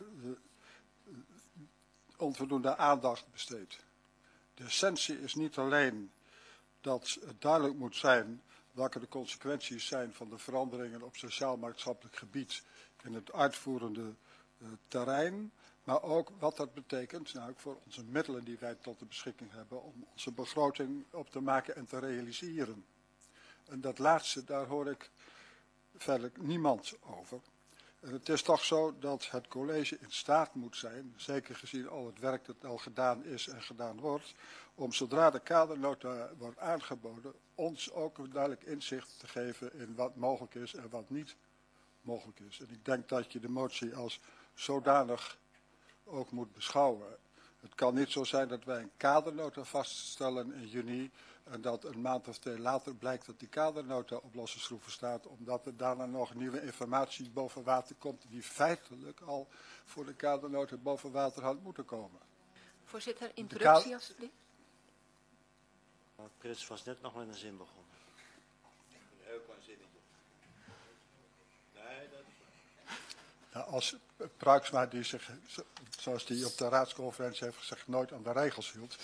onvoldoende aandacht besteed. De essentie is niet alleen dat het duidelijk moet zijn welke de consequenties zijn van de veranderingen op sociaal-maatschappelijk gebied in het uitvoerende terrein, maar ook wat dat betekent voor onze middelen die wij tot de beschikking hebben om onze begroting op te maken en te realiseren. En dat laatste, daar hoor ik verder niemand over. En het is toch zo dat het college in staat moet zijn, zeker gezien al het werk dat al gedaan is en gedaan wordt, om zodra de kadernota wordt aangeboden, ons ook een duidelijk inzicht te geven in wat mogelijk is en wat niet mogelijk is. En ik denk dat je de motie als zodanig ook moet beschouwen. Het kan niet zo zijn dat wij een kadernota vaststellen in juni en dat een maand of 2 later blijkt dat die kadernota op losse schroeven staat, omdat er daarna nog nieuwe informatie boven water komt die feitelijk al voor de kadernota boven water had moeten komen. Voorzitter, interruptie alstublieft. Prins was net nog met een zin begonnen. Een heel klein zinnetje. Nee, dat... Nou, als Pruiksma, die zich, zoals hij op de raadsconferentie heeft gezegd, nooit aan de regels hield.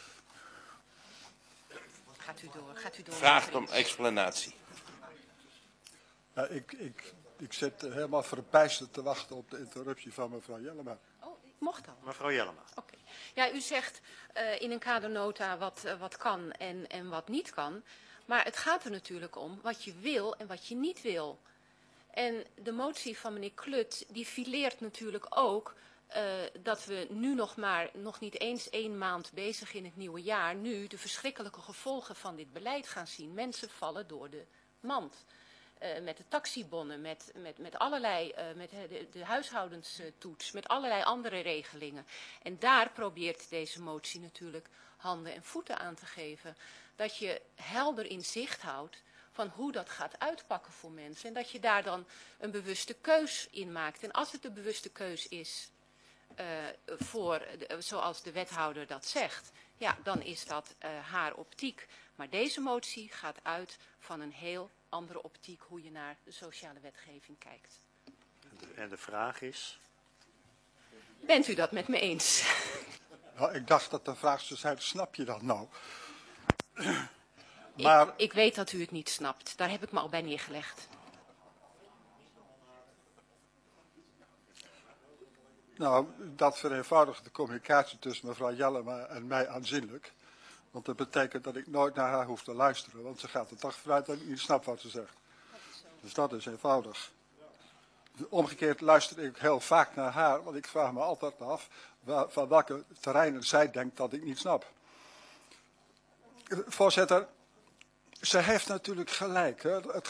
Gaat u door. Vraagt om explanatie. Nou, ik zit helemaal verbijsterd te wachten op de interruptie van mevrouw Jellema. Oh, ik mocht al. Mevrouw Jellema. Oké. Ja, u zegt in een kadernota wat kan en wat niet kan. Maar het gaat er natuurlijk om wat je wil en wat je niet wil. En de motie van meneer Klut, die fileert natuurlijk ook dat we nu nog niet eens 1 maand bezig in het nieuwe jaar, nu de verschrikkelijke gevolgen van dit beleid gaan zien. Mensen vallen door de mand. Met de taxibonnen, met allerlei, met de huishoudenstoets, met allerlei andere regelingen. En daar probeert deze motie natuurlijk handen en voeten aan te geven. Dat je helder in zicht houdt van hoe dat gaat uitpakken voor mensen. En dat je daar dan een bewuste keus in maakt. En als het een bewuste keus is, zoals de wethouder dat zegt, ja, dan is dat haar optiek. Maar deze motie gaat uit van een heel andere optiek hoe je naar de sociale wetgeving kijkt. En de vraag is? Bent u dat met me eens? Nou, ik dacht dat de vraag zou zijn, snap je dat nou? Maar... Ik weet dat u het niet snapt. Daar heb ik me al bij neergelegd. Nou, dat vereenvoudigt de communicatie tussen mevrouw Jellema en mij aanzienlijk. Want dat betekent dat ik nooit naar haar hoef te luisteren. Want ze gaat er toch vanuit dat ik niet snap wat ze zegt. Dus dat is eenvoudig. Omgekeerd luister ik heel vaak naar haar. Want ik vraag me altijd af van welke terreinen zij denkt dat ik niet snap. Voorzitter, ze heeft natuurlijk gelijk. Hè? Het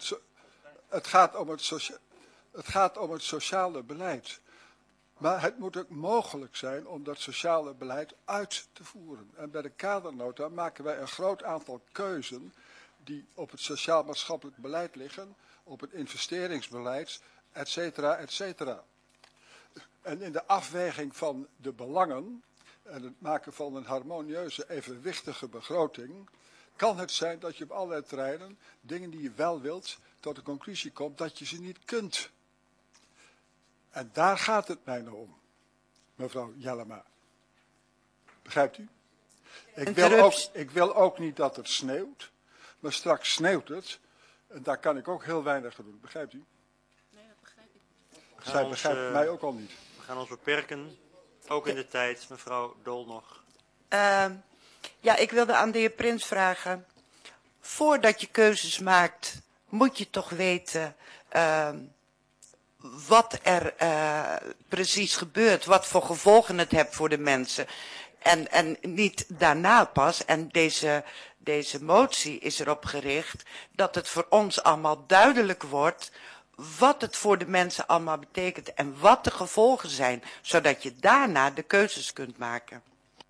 gaat om het sociale beleid. Maar het moet ook mogelijk zijn om dat sociale beleid uit te voeren. En bij de kadernota maken wij een groot aantal keuzen die op het sociaal-maatschappelijk beleid liggen, op het investeringsbeleid, et cetera, et cetera. En in de afweging van de belangen en het maken van een harmonieuze, evenwichtige begroting, kan het zijn dat je op allerlei terreinen dingen die je wel wilt, tot de conclusie komt dat je ze niet kunt. En daar gaat het mij nou om, mevrouw Jellema. Begrijpt u? Ik wil ook niet dat het sneeuwt, maar straks sneeuwt het. En daar kan ik ook heel weinig aan doen. Begrijpt u? Nee, dat begrijp ik niet. Zij begrijpt mij ook al niet. We gaan ons beperken, ook in de tijd. Mevrouw Dol nog. Ja, ik wilde aan de heer Prins vragen voordat je keuzes maakt, moet je toch weten wat er precies gebeurt, wat voor gevolgen het heeft voor de mensen. En niet daarna pas. En deze motie is erop gericht dat het voor ons allemaal duidelijk wordt wat het voor de mensen allemaal betekent en wat de gevolgen zijn, zodat je daarna de keuzes kunt maken.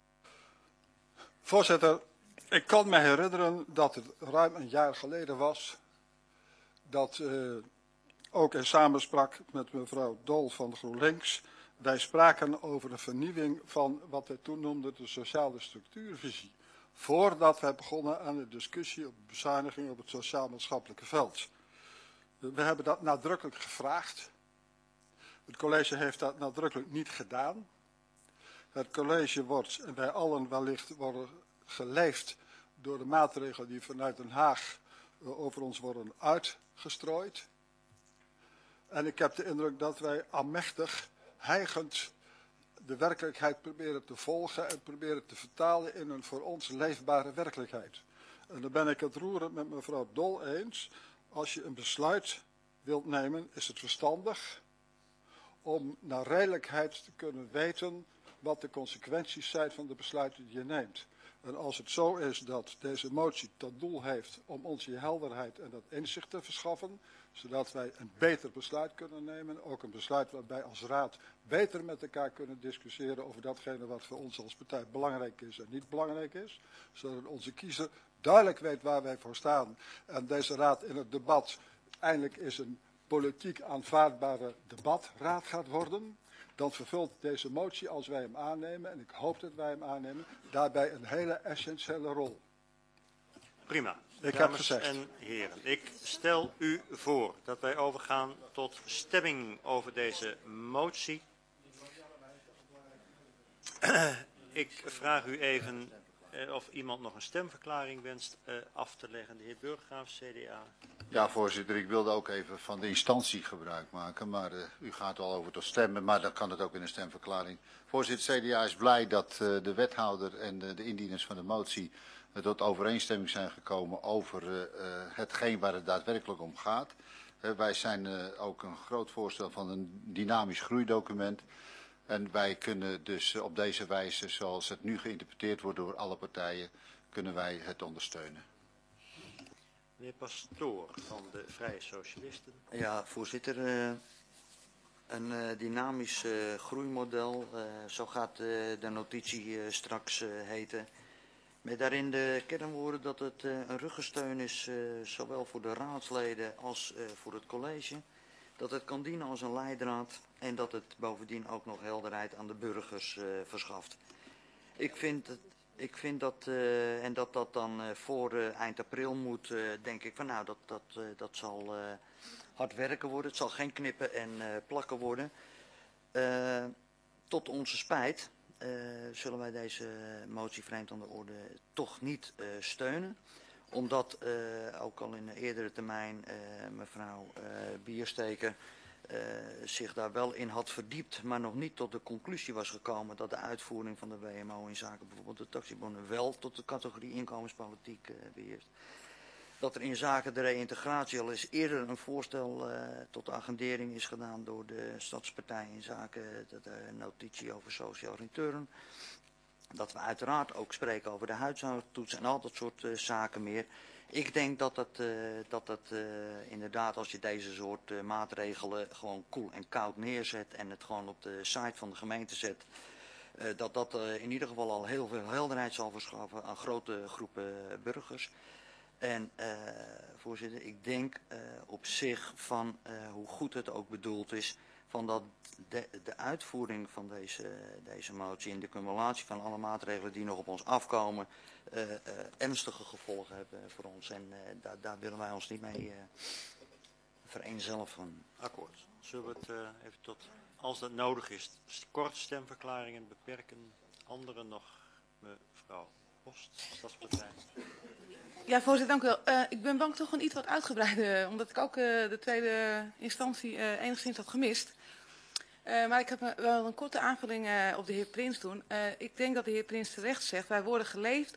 Voorzitter, ik kan me herinneren dat het ruim een jaar geleden was dat ook in samenspraak met mevrouw Dol van GroenLinks wij spraken over de vernieuwing van wat wij toen noemden de sociale structuurvisie. Voordat wij begonnen aan de discussie op bezuiniging op het sociaal-maatschappelijke veld. We hebben dat nadrukkelijk gevraagd. Het college heeft dat nadrukkelijk niet gedaan. Het college wordt, en wij allen wellicht, worden geleefd door de maatregelen die vanuit Den Haag over ons worden uitgestrooid. En ik heb de indruk dat wij aanmächtig, hijgend de werkelijkheid proberen te volgen en proberen te vertalen in een voor ons leefbare werkelijkheid. En dan ben ik het roerend met mevrouw Dol eens. Als je een besluit wilt nemen, is het verstandig om naar redelijkheid te kunnen weten wat de consequenties zijn van de besluiten die je neemt. En als het zo is dat deze motie tot doel heeft om ons die helderheid en dat inzicht te verschaffen, zodat wij een beter besluit kunnen nemen, ook een besluit waarbij als raad beter met elkaar kunnen discussiëren over datgene wat voor ons als partij belangrijk is en niet belangrijk is, zodat onze kiezer duidelijk weet waar wij voor staan en deze raad in het debat eindelijk eens een politiek aanvaardbare debatraad gaat worden, dan vervult deze motie, als wij hem aannemen, en ik hoop dat wij hem aannemen, daarbij een hele essentiële rol. Prima. Ik heb Dames gezegd. en heren, ik stel u voor dat wij overgaan tot stemming over deze motie. Ik vraag u even of iemand nog een stemverklaring wenst af te leggen. De heer Burggraaf, CDA. Ja, voorzitter, ik wilde ook even van de instantie gebruik maken, maar u gaat al over tot stemmen, maar dan kan het ook in een stemverklaring. Voorzitter, CDA is blij dat de wethouder en de indieners van de motie tot overeenstemming zijn gekomen over hetgeen waar het daadwerkelijk om gaat. Wij zijn ook een groot voorstel van een dynamisch groeidocument. En wij kunnen dus op deze wijze, zoals het nu geïnterpreteerd wordt door alle partijen, kunnen wij het ondersteunen. Meneer Pastoor van de Vrije Socialisten. Ja, voorzitter. Een dynamisch groeimodel, zo gaat de notitie straks heten. Met daarin de kernwoorden dat het een ruggensteun is, zowel voor de raadsleden als voor het college. Dat het kan dienen als een leidraad en dat het bovendien ook nog helderheid aan de burgers verschaft. Ik vind dat, en dat dan voor eind april moet, denk ik van nou, dat zal hard werken worden. Het zal geen knippen en plakken worden. Tot onze spijt zullen wij deze motie vreemd aan de orde toch niet steunen. Omdat ook al in een eerdere termijn mevrouw Biersteker zich daar wel in had verdiept, maar nog niet tot de conclusie was gekomen dat de uitvoering van de WMO in zaken bijvoorbeeld de taxibonnen wel tot de categorie inkomenspolitiek beheerst. Dat er in zaken de reïntegratie al eens eerder een voorstel tot de agendering is gedaan door de Stadspartij in zaken de notitie over social return. Dat we uiteraard ook spreken over de huishoudtoets en al dat soort zaken meer. Ik denk dat het inderdaad, als je deze soort maatregelen gewoon koel en koud neerzet en het gewoon op de site van de gemeente zet, dat in ieder geval al heel veel helderheid zal verschaffen aan grote groepen burgers. En voorzitter, ik denk op zich van hoe goed het ook bedoeld is, van dat de uitvoering van deze motie en de cumulatie van alle maatregelen die nog op ons afkomen, ernstige gevolgen hebben voor ons. En daar willen wij ons niet mee vereenzelvigen. Akkoord. Zullen we het even tot, als dat nodig is, kort stemverklaringen beperken? Anderen nog? Mevrouw Post, Stadspartij. Ja, voorzitter, dank u wel. Ik ben bang toch een iets wat uitgebreider, omdat ik ook de tweede instantie enigszins had gemist. Maar ik heb wel een korte aanvulling op de heer Prins doen. Ik denk dat de heer Prins terecht zegt, wij worden geleefd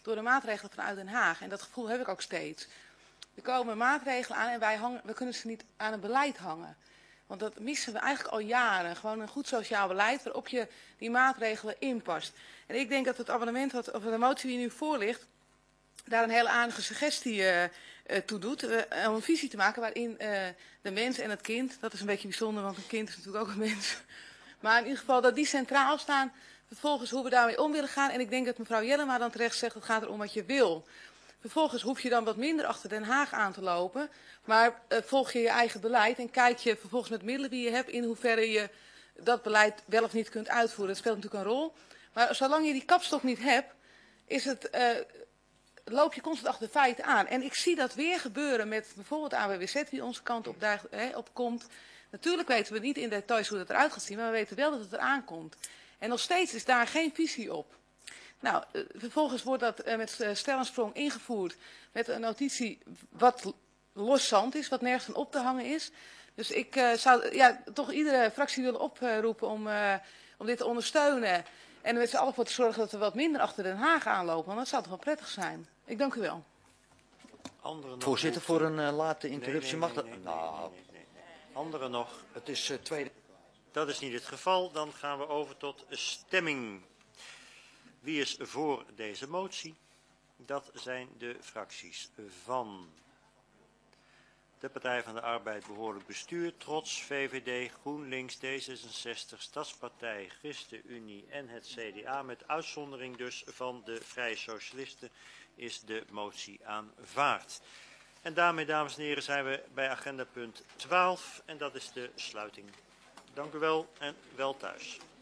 door de maatregelen vanuit Den Haag. En dat gevoel heb ik ook steeds. Er komen maatregelen aan en we kunnen ze niet aan een beleid hangen. Want dat missen we eigenlijk al jaren. Gewoon een goed sociaal beleid waarop je die maatregelen inpast. En ik denk dat het amendement, of de motie die nu voor ligt, daar een hele aardige suggestie toe doet. Om een visie te maken waarin de mens en het kind, dat is een beetje bijzonder, want een kind is natuurlijk ook een mens. Maar in ieder geval dat die centraal staan. Vervolgens hoe we daarmee om willen gaan. En ik denk dat mevrouw Jellema dan terecht zegt, het gaat erom wat je wil. Vervolgens hoef je dan wat minder achter Den Haag aan te lopen. Maar volg je je eigen beleid en kijk je vervolgens met middelen die je hebt in hoeverre je dat beleid wel of niet kunt uitvoeren. Dat speelt natuurlijk een rol. Maar zolang je die kapstok niet hebt, loop je constant achter de feiten aan. En ik zie dat weer gebeuren met bijvoorbeeld AWBZ die onze kant op komt. Natuurlijk weten we niet in details hoe dat eruit gaat zien, maar we weten wel dat het eraan komt. En nog steeds is daar geen visie op. Nou, vervolgens wordt dat met stel en sprong ingevoerd met een notitie wat los zand is, wat nergens aan op te hangen is. Dus ik zou toch iedere fractie willen oproepen om dit te ondersteunen. En er met z'n allen voor te zorgen dat we wat minder achter Den Haag aanlopen, want dat zou toch wel prettig zijn. Ik dank u wel. Voorzitter, voor een late interruptie mag dat? Anderen nog? Het is tweede. Dat is niet het geval. Dan gaan we over tot stemming. Wie is voor deze motie? Dat zijn de fracties van de Partij van de Arbeid Behoorlijk Bestuur, Trots, VVD, GroenLinks, D66, Stadspartij, ChristenUnie en het CDA. Met uitzondering dus van de Vrije Socialisten is de motie aanvaard. En daarmee, dames en heren, zijn we bij agenda punt 12 en dat is de sluiting. Dank u wel en wel thuis.